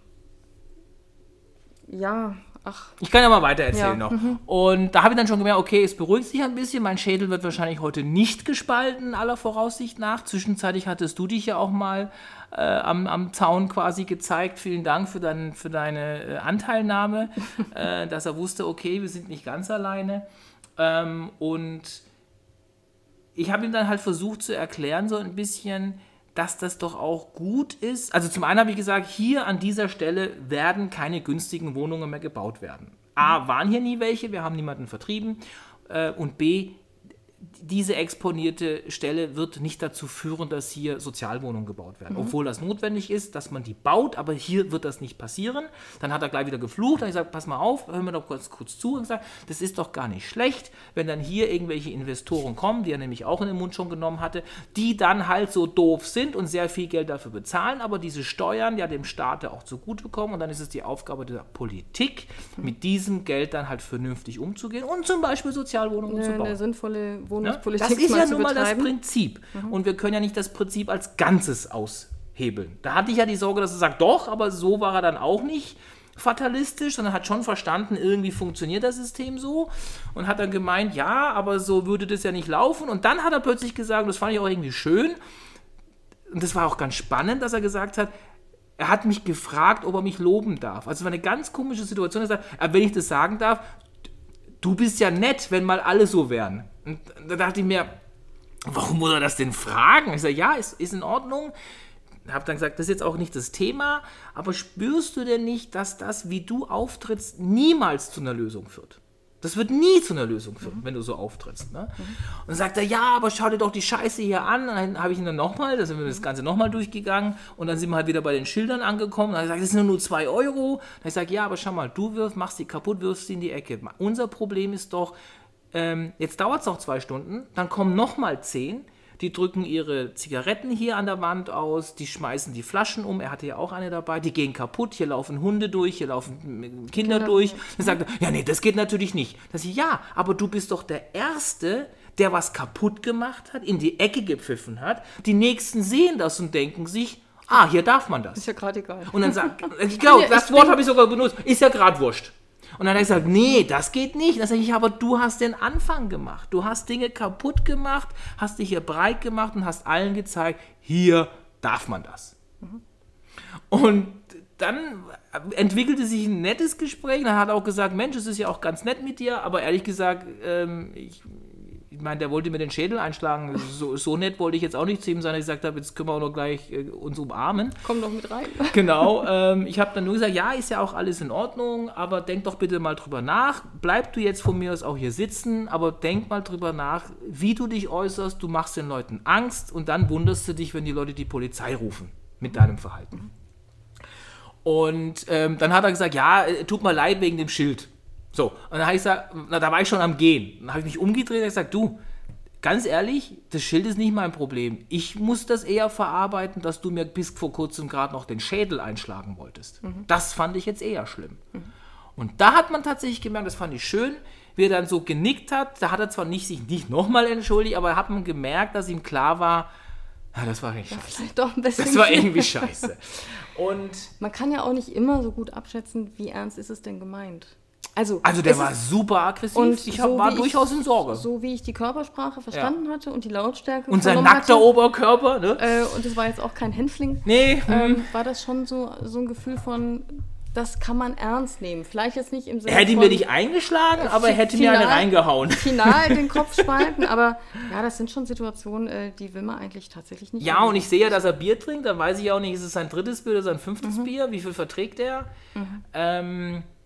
ja... Ach. Ich kann ja mal weiter erzählen Ja, noch. mhm. Und da habe ich dann schon gemerkt, okay, es beruhigt sich ein bisschen. Mein Schädel wird wahrscheinlich heute nicht gespalten, aller Voraussicht nach. Zwischenzeitlich hattest du dich ja auch mal äh, am, am Zaun quasi gezeigt. Vielen Dank für, dein, für deine äh, Anteilnahme, äh, dass er wusste, okay, wir sind nicht ganz alleine. Ähm, und ich habe ihm dann halt versucht zu erklären, so ein bisschen, dass das doch auch gut ist. Also zum einen habe ich gesagt, hier an dieser Stelle werden keine günstigen Wohnungen mehr gebaut werden. A, waren hier nie welche, wir haben niemanden vertrieben. Äh, und B, diese exponierte Stelle wird nicht dazu führen, dass hier Sozialwohnungen gebaut werden. Mhm. Obwohl das notwendig ist, dass man die baut, aber hier wird das nicht passieren. Dann hat er gleich wieder geflucht, dann habe ich gesagt, pass mal auf, hör mir doch kurz, kurz zu und gesagt, das ist doch gar nicht schlecht, wenn dann hier irgendwelche Investoren kommen, die er nämlich auch in den Mund schon genommen hatte, die dann halt so doof sind und sehr viel Geld dafür bezahlen, aber diese Steuern ja dem Staat auch zugutekommen und dann ist es die Aufgabe der Politik, mit diesem Geld dann halt vernünftig umzugehen und zum Beispiel Sozialwohnungen eine, zu bauen. Eine sinnvolle Ne? Wohnungspolitik Das ist mal ja zu nun mal das betreiben. Prinzip. Mhm. Und wir können ja nicht das Prinzip als Ganzes aushebeln. Da hatte ich ja die Sorge, dass er sagt, doch, aber so war er dann auch nicht fatalistisch, sondern hat schon verstanden, irgendwie funktioniert das System so und hat dann gemeint, ja, aber so würde das ja nicht laufen. Und dann hat er plötzlich gesagt, und das fand ich auch irgendwie schön, und das war auch ganz spannend, dass er gesagt hat, er hat mich gefragt, ob er mich loben darf. Also es war eine ganz komische Situation. Er sagt, wenn ich das sagen darf, du bist ja nett, wenn mal alle so wären. Und da dachte ich mir, warum muss er das denn fragen? Ich sage, ja, ist, ist in Ordnung. Ich habe dann gesagt, das ist jetzt auch nicht das Thema, aber spürst du denn nicht, dass das, wie du auftrittst, niemals zu einer Lösung führt? Das wird nie zu einer Lösung führen, mhm. wenn du so auftrittst. Ne? Mhm. Und dann sagt er, ja, aber schau dir doch die Scheiße hier an. Und dann habe ich ihn dann nochmal, da sind wir das Ganze nochmal durchgegangen und dann sind wir halt wieder bei den Schildern angekommen. Und dann habe ich gesagt, das sind nur zwei Euro. Dann ich sage, ja, aber schau mal, du wirfst, machst die kaputt, wirfst sie in die Ecke. Unser Problem ist doch, ähm, jetzt dauert es noch zwei Stunden, dann kommen nochmal zehn. Die drücken ihre Zigaretten hier an der Wand aus, die schmeißen die Flaschen um, er hatte ja auch eine dabei, die gehen kaputt, hier laufen Hunde durch, hier laufen Kinder, Kinder durch. Dann sagt er, ja nee, das geht natürlich nicht. Dann sage ich, ja, aber du bist doch der Erste, der was kaputt gemacht hat, in die Ecke gepfiffen hat. Die Nächsten sehen das und denken sich, ah, hier darf man das. Ist ja gerade egal. Und dann sagt, ich glaube, das Wort habe ich sogar benutzt, ist ja gerade wurscht. Und dann hat er gesagt, nee, das geht nicht. Dann sage ich, aber du hast den Anfang gemacht. Du hast Dinge kaputt gemacht, hast dich hier breit gemacht und hast allen gezeigt, hier darf man das. Mhm. Und dann entwickelte sich ein nettes Gespräch. Dann hat er auch gesagt, Mensch, es ist ja auch ganz nett mit dir. Aber ehrlich gesagt, ähm, ich... Ich meine, der wollte mir den Schädel einschlagen. So, so nett wollte ich jetzt auch nicht zu ihm sein, dass ich gesagt habe, jetzt können wir auch noch gleich äh, uns umarmen. Komm doch mit rein. Genau. Ähm, ich habe dann nur gesagt, ja, ist ja auch alles in Ordnung, aber denk doch bitte mal drüber nach. Bleib du jetzt von mir aus auch hier sitzen, aber denk mal drüber nach, wie du dich äußerst. Du machst den Leuten Angst und dann wunderst du dich, wenn die Leute die Polizei rufen mit deinem Verhalten. Und ähm, dann hat er gesagt, ja, tut mir leid wegen dem Schild. So, und dann habe ich gesagt, na, da war ich schon am Gehen. Dann habe ich mich umgedreht und gesagt, du, ganz ehrlich, das Schild ist nicht mein Problem. Ich muss das eher verarbeiten, dass du mir bis vor kurzem gerade noch den Schädel einschlagen wolltest. Mhm. Das fand ich jetzt eher schlimm. Mhm. Und da hat man tatsächlich gemerkt, das fand ich schön, wie er dann so genickt hat. Da hat er zwar nicht, sich nicht nochmal entschuldigt, aber hat man gemerkt, dass ihm klar war, ja, das war richtig scheiße. Doch ein bisschen das war irgendwie scheiße. Und man kann ja auch nicht immer so gut abschätzen, wie ernst ist es denn gemeint. Also, also der war super aggressiv. Und ich hab, so war durchaus ich, in Sorge. So wie ich die Körpersprache verstanden ja. hatte und die Lautstärke. Und sein nackter hatte, Oberkörper. Ne? Äh, und das war jetzt auch kein Hänfling. Nee. Ähm, war das schon so, so ein Gefühl von, das kann man ernst nehmen. Vielleicht jetzt nicht im Sinne Er hätte ihn von, mir nicht eingeschlagen, aber er hätte final, mir eine reingehauen. Final den Kopf spalten, aber ja, das sind schon Situationen, die will man eigentlich tatsächlich nicht. Ja, und ich sehe ja, dass er Bier trinkt, dann weiß ich auch nicht, ist es sein drittes Bier oder sein fünftes mhm. Bier, wie viel verträgt er? Mhm. Ähm,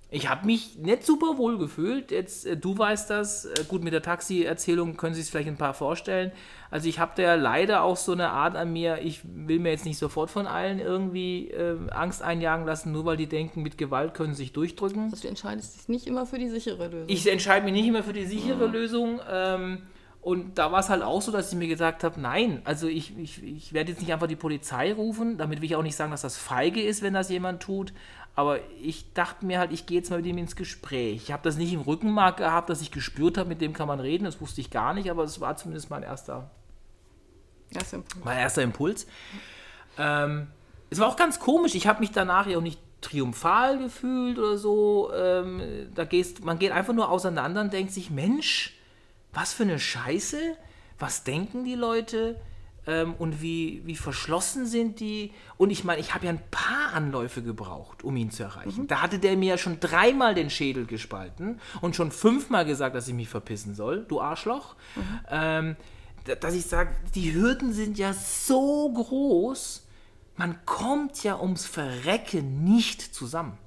Ich habe mich nicht super wohl gefühlt. Jetzt, äh, du weißt das. Äh, gut, mit der Taxi-Erzählung können Sie es vielleicht ein paar vorstellen. Also ich habe da ja leider auch so eine Art an mir, ich will mir jetzt nicht sofort von allen irgendwie äh, Angst einjagen lassen, nur weil die denken, mit Gewalt können sie sich durchdrücken. Also du entscheidest dich nicht immer für die sichere Lösung. Ich entscheide mich nicht immer für die sichere ja. Lösung. Ähm, und da war es halt auch so, dass ich mir gesagt habe, nein, also ich, ich, ich werde jetzt nicht einfach die Polizei rufen. Damit will ich auch nicht sagen, dass das feige ist, wenn das jemand tut. Aber ich dachte mir halt, ich gehe jetzt mal mit ihm ins Gespräch. Ich habe das nicht im Rückenmark gehabt, dass ich gespürt habe, mit dem kann man reden. Das wusste ich gar nicht, aber es war zumindest mein erster, erster Impuls. Mein erster Impuls. Ähm, es war auch ganz komisch. Ich habe mich danach ja auch nicht triumphal gefühlt oder so. Ähm, da gehst, man geht einfach nur auseinander und denkt sich, Mensch, was für eine Scheiße. Was denken die Leute? Ähm, und wie, wie verschlossen sind die? Und ich meine, ich habe ja ein paar Anläufe gebraucht, um ihn zu erreichen. Mhm. Da hatte der mir ja schon dreimal den Schädel gespalten und schon fünfmal gesagt, dass ich mich verpissen soll, du Arschloch. Mhm. Ähm, dass ich sage, die Hürden sind ja so groß, man kommt ja ums Verrecken nicht zusammen.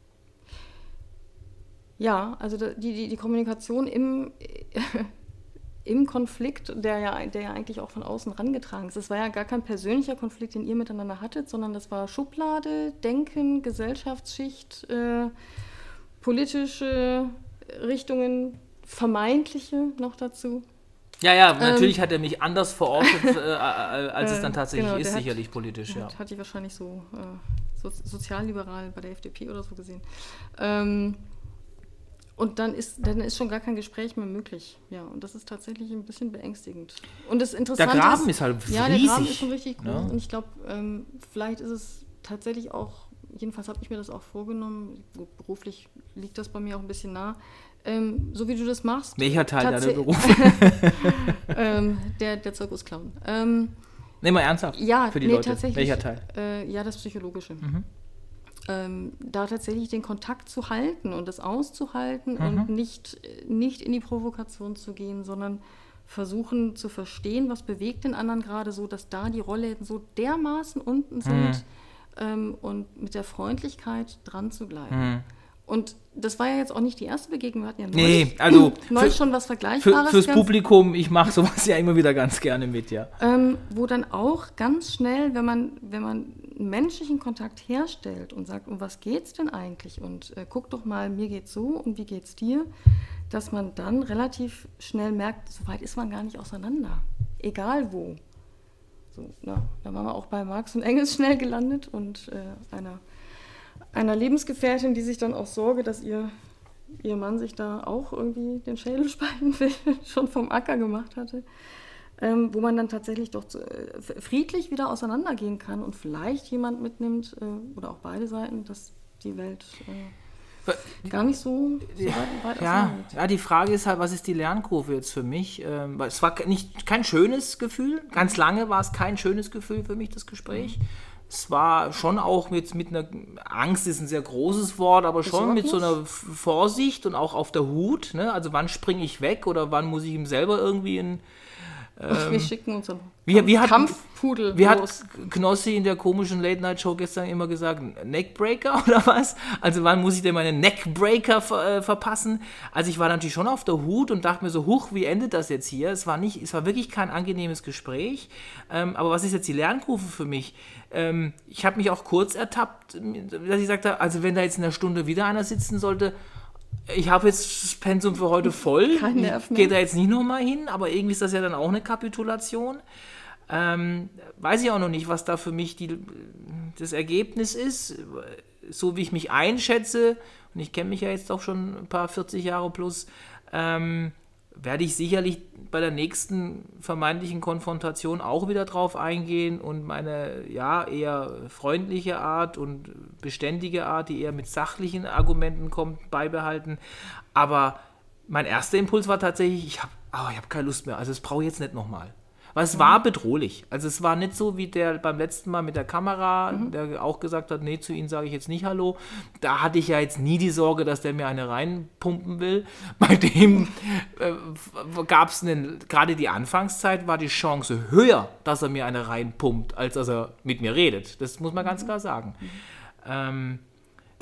Ja, also die, die, die Kommunikation im... im Konflikt, der ja, der ja eigentlich auch von außen rangetragen ist. Es war ja gar kein persönlicher Konflikt, den ihr miteinander hattet, sondern das war Schublade, Denken, Gesellschaftsschicht, äh, politische Richtungen, vermeintliche noch dazu. Ja, ja, natürlich ähm, hat er mich anders verortet, äh, als äh, es dann tatsächlich genau, ist, hat, sicherlich politisch. Ja. Hat, hat die wahrscheinlich so, äh, so sozialliberal bei der F D P oder so gesehen. Ähm, Und dann ist, dann ist schon gar kein Gespräch mehr möglich. Ja, und das ist tatsächlich ein bisschen beängstigend. Und das Interessante der Graben ist, ist halt riesig. Ja, der Graben ist schon richtig groß. Ja. Und ich glaube, ähm, vielleicht ist es tatsächlich auch, jedenfalls habe ich mir das auch vorgenommen, beruflich liegt das bei mir auch ein bisschen nah, ähm, so wie du das machst. Welcher Teil deiner Beruf? ähm, der, der Zirkusclown. Ähm, Nehmen wir ernsthaft ja, für die nee, Leute. Tatsächlich, Welcher Teil? Äh, ja, das Psychologische. Mhm. Ähm, da tatsächlich den Kontakt zu halten und das auszuhalten mhm. und nicht, nicht in die Provokation zu gehen, sondern versuchen zu verstehen, was bewegt den anderen gerade so, dass da die Rollen so dermaßen unten sind mhm. ähm, und mit der Freundlichkeit dran zu bleiben. Mhm. Und das war ja jetzt auch nicht die erste Begegnung, wir hatten ja neulich, nee, also neulich für, schon was Vergleichbares. Für, fürs Publikum, ich mache sowas ja immer wieder ganz gerne mit, ja. Ähm, wo dann auch ganz schnell, wenn man, wenn man einen menschlichen Kontakt herstellt und sagt, um was geht's denn eigentlich? Und äh, guck doch mal, mir geht's so und wie geht's dir? Dass man dann relativ schnell merkt, so weit ist man gar nicht auseinander. Egal wo. So, na, da waren wir auch bei Marx und Engels schnell gelandet und äh, einer einer Lebensgefährtin, die sich dann auch Sorge, dass ihr, ihr Mann sich da auch irgendwie den Schädel spalten will, schon vom Acker gemacht hatte, ähm, wo man dann tatsächlich doch zu, äh, friedlich wieder auseinandergehen kann und vielleicht jemand mitnimmt, äh, oder auch beide Seiten, dass die Welt äh, gar nicht so, so weit, weit ja, ja, die Frage ist halt, was ist die Lernkurve jetzt für mich? Ähm, weil es war nicht, kein schönes Gefühl, ganz lange war es kein schönes Gefühl für mich, das Gespräch. Mhm. Es war schon auch mit, mit einer, Angst ist ein sehr großes Wort, aber schon mit so einer Vorsicht und auch auf der Hut. Ne? Also wann springe ich weg oder wann muss ich ihm selber irgendwie in... Ähm, wir schicken uns einen wie, wie hat, Kampfpudel Wie los. hat Knossi in der komischen Late-Night-Show gestern immer gesagt, Neckbreaker oder was? Also wann muss ich denn meine Neckbreaker ver, äh, verpassen? Also ich war natürlich schon auf der Hut und dachte mir so, huch, wie endet das jetzt hier? Es war, nicht, es war wirklich kein angenehmes Gespräch. Ähm, aber was ist jetzt die Lernkurve für mich? Ähm, ich habe mich auch kurz ertappt, dass ich sagte, also wenn da jetzt in einer Stunde wieder einer sitzen sollte, ich habe jetzt das Pensum für heute voll, Kein Nerv mehr. Ich gehe da jetzt nicht nochmal hin, aber irgendwie ist das ja dann auch eine Kapitulation. Ähm, weiß ich auch noch nicht, was da für mich die, das Ergebnis ist. So wie ich mich einschätze, und ich kenne mich ja jetzt doch schon ein paar vierzig Jahre plus, ähm, werde ich sicherlich bei der nächsten vermeintlichen Konfrontation auch wieder drauf eingehen und meine ja eher freundliche Art und beständige Art, die eher mit sachlichen Argumenten kommt, beibehalten. Aber mein erster Impuls war tatsächlich, ich habe oh, ich hab keine Lust mehr, also das brauche ich jetzt nicht nochmal. Weil es mhm. war bedrohlich. Also es war nicht so wie der beim letzten Mal mit der Kamera, mhm. der auch gesagt hat, nee, zu Ihnen sage ich jetzt nicht Hallo. Da hatte ich ja jetzt nie die Sorge, dass der mir eine reinpumpen will. Bei dem äh, gab es gerade die Anfangszeit, war die Chance höher, dass er mir eine reinpumpt, als dass er mit mir redet. Das muss man ganz klar sagen. Mhm. Ähm,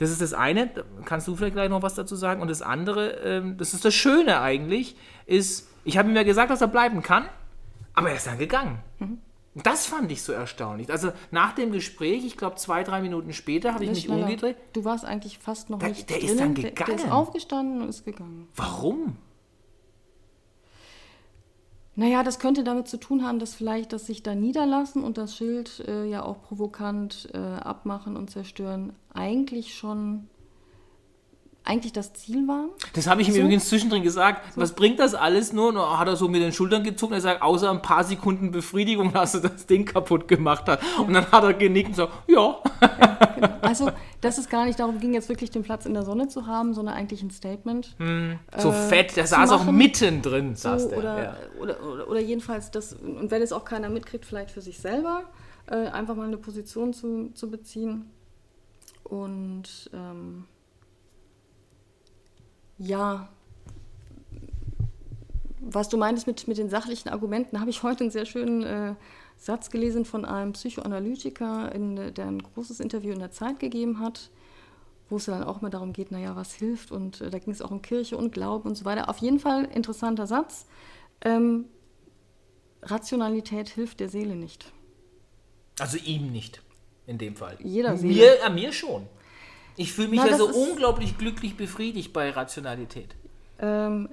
Das ist das eine, da kannst du vielleicht gleich noch was dazu sagen. Und das andere, ähm, das ist das Schöne eigentlich, ist, ich habe ihm ja gesagt, dass er bleiben kann, aber er ist dann gegangen. Mhm. Das fand ich so erstaunlich. Also nach dem Gespräch, ich glaube zwei, drei Minuten später, habe ich mich schneller. umgedreht. Du warst eigentlich fast noch da, nicht Der drinnen. ist dann Der, gegangen. der ist aufgestanden und ist gegangen. Warum? Naja, das könnte damit zu tun haben, dass vielleicht das sich da niederlassen und das Schild äh, ja auch provokant äh, abmachen und zerstören eigentlich schon eigentlich das Ziel war. Das habe ich ihm so. übrigens zwischendrin gesagt. So. Was bringt das alles nur? Und hat er so mit den Schultern gezuckt und er sagt, außer ein paar Sekunden Befriedigung, dass er das Ding kaputt gemacht hat. Ja. Und dann hat er genickt und so, ja. ja genau. Also, dass es gar nicht darum ging, jetzt wirklich den Platz in der Sonne zu haben, sondern eigentlich ein Statement. Hm, so äh, fett, der saß machen, auch mittendrin, so, saß der. Oder, ja. oder, oder, oder jedenfalls, das, und wenn es auch keiner mitkriegt, vielleicht für sich selber, äh, einfach mal eine Position zu, zu beziehen. Und ähm, ja, was du meintest mit, mit den sachlichen Argumenten, habe ich heute einen sehr schönen äh, Satz gelesen von einem Psychoanalytiker, in, der ein großes Interview in der Zeit gegeben hat, wo es dann auch mal darum geht, naja, was hilft, und äh, da ging es auch um Kirche und Glauben und so weiter. Auf jeden Fall interessanter Satz. Ähm, Rationalität hilft der Seele nicht. Also ihm nicht, in dem Fall. Jeder Seele. Mir, äh, mir schon. Ich fühle mich Na, ja so ist, unglaublich glücklich befriedigt bei Rationalität. Ähm,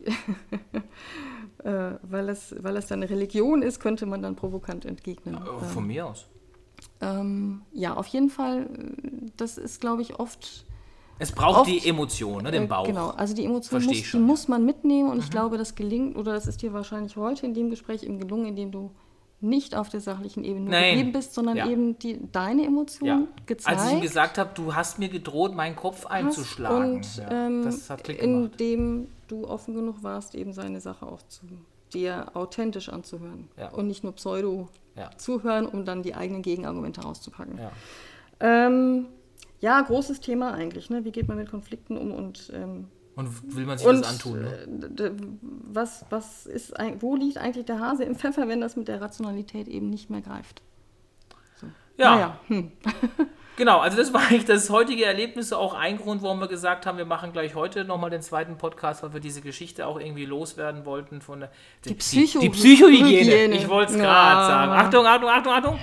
äh, weil, es, weil es dann eine Religion ist, könnte man dann provokant entgegnen. Ja, von ähm, mir aus. Ähm, ja, auf jeden Fall, das ist, glaube ich, oft... Es braucht oft, die Emotion, ne, den Bauch. Äh, genau, also die Emotion muss, die muss man mitnehmen, und mhm. ich glaube, das gelingt, oder das ist dir wahrscheinlich heute in dem Gespräch eben gelungen, indem du nicht auf der sachlichen Ebene geblieben bist, sondern ja. eben die, deine Emotionen ja. gezeigt. Als ich ihm gesagt habe, du hast mir gedroht, meinen Kopf einzuschlagen. Und ja, ähm, das hat Klick gemacht. Indem du offen genug warst, eben seine Sache auch zu dir authentisch anzuhören. Ja. Und nicht nur pseudo ja. zuhören, um dann die eigenen Gegenargumente rauszupacken. Ja, ähm, ja großes Thema eigentlich. Ne? Wie geht man mit Konflikten um? Und, ähm, und will man sich und, das antun? Ne? Äh, was, was ist, wo liegt eigentlich der Hase im Pfeffer, wenn das mit der Rationalität eben nicht mehr greift? So. Ja. Naja. Hm. Genau, also das war eigentlich das heutige Erlebnis, auch ein Grund, warum wir gesagt haben, wir machen gleich heute nochmal den zweiten Podcast, weil wir diese Geschichte auch irgendwie loswerden wollten von der die, die, Psycho- die Psychohygiene. Hygiene. Ich wollte es gerade ja. sagen. Achtung, Achtung, Achtung, Achtung.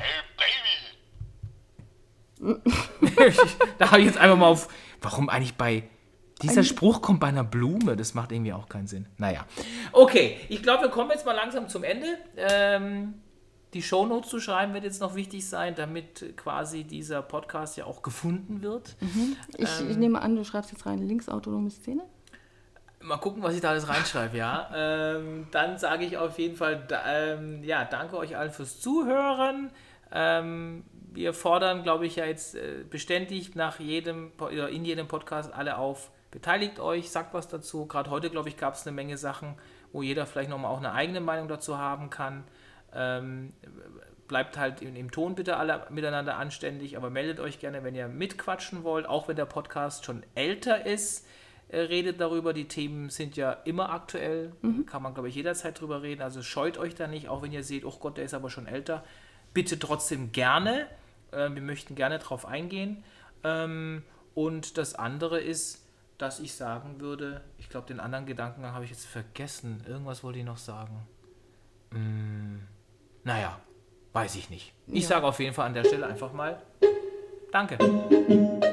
Hey, Baby. Da habe ich jetzt einfach mal auf, warum eigentlich bei, dieser ein Spruch kommt bei einer Blume, das macht irgendwie auch keinen Sinn. Naja, okay, ich glaube, wir kommen jetzt mal langsam zum Ende. Ähm, Die Shownotes zu schreiben wird jetzt noch wichtig sein, damit quasi dieser Podcast ja auch gefunden wird. Mhm. Ich, ähm, ich nehme an, du schreibst jetzt rein linksautonome Szene? Mal gucken, was ich da alles reinschreibe, ja. ähm, dann sage ich auf jeden Fall, da, ähm, ja, danke euch allen fürs Zuhören. Ähm, wir fordern, glaube ich, ja jetzt äh, beständig nach jedem, oder in jedem Podcast alle auf, beteiligt euch, sagt was dazu. Gerade heute, glaube ich, gab es eine Menge Sachen, wo jeder vielleicht nochmal auch eine eigene Meinung dazu haben kann. Ähm, bleibt halt im, im Ton bitte alle miteinander anständig, aber meldet euch gerne, wenn ihr mitquatschen wollt, auch wenn der Podcast schon älter ist, äh, redet darüber, die Themen sind ja immer aktuell, mhm. kann man, glaube ich, jederzeit drüber reden, also scheut euch da nicht, auch wenn ihr seht, oh Gott, der ist aber schon älter, bitte trotzdem gerne, äh, wir möchten gerne drauf eingehen, ähm, und das andere ist, dass ich sagen würde, ich glaube, den anderen Gedanken habe ich jetzt vergessen, irgendwas wollte ich noch sagen. Mmh. Naja, weiß ich nicht. Ich ja. sage auf jeden Fall an der Stelle einfach mal Danke.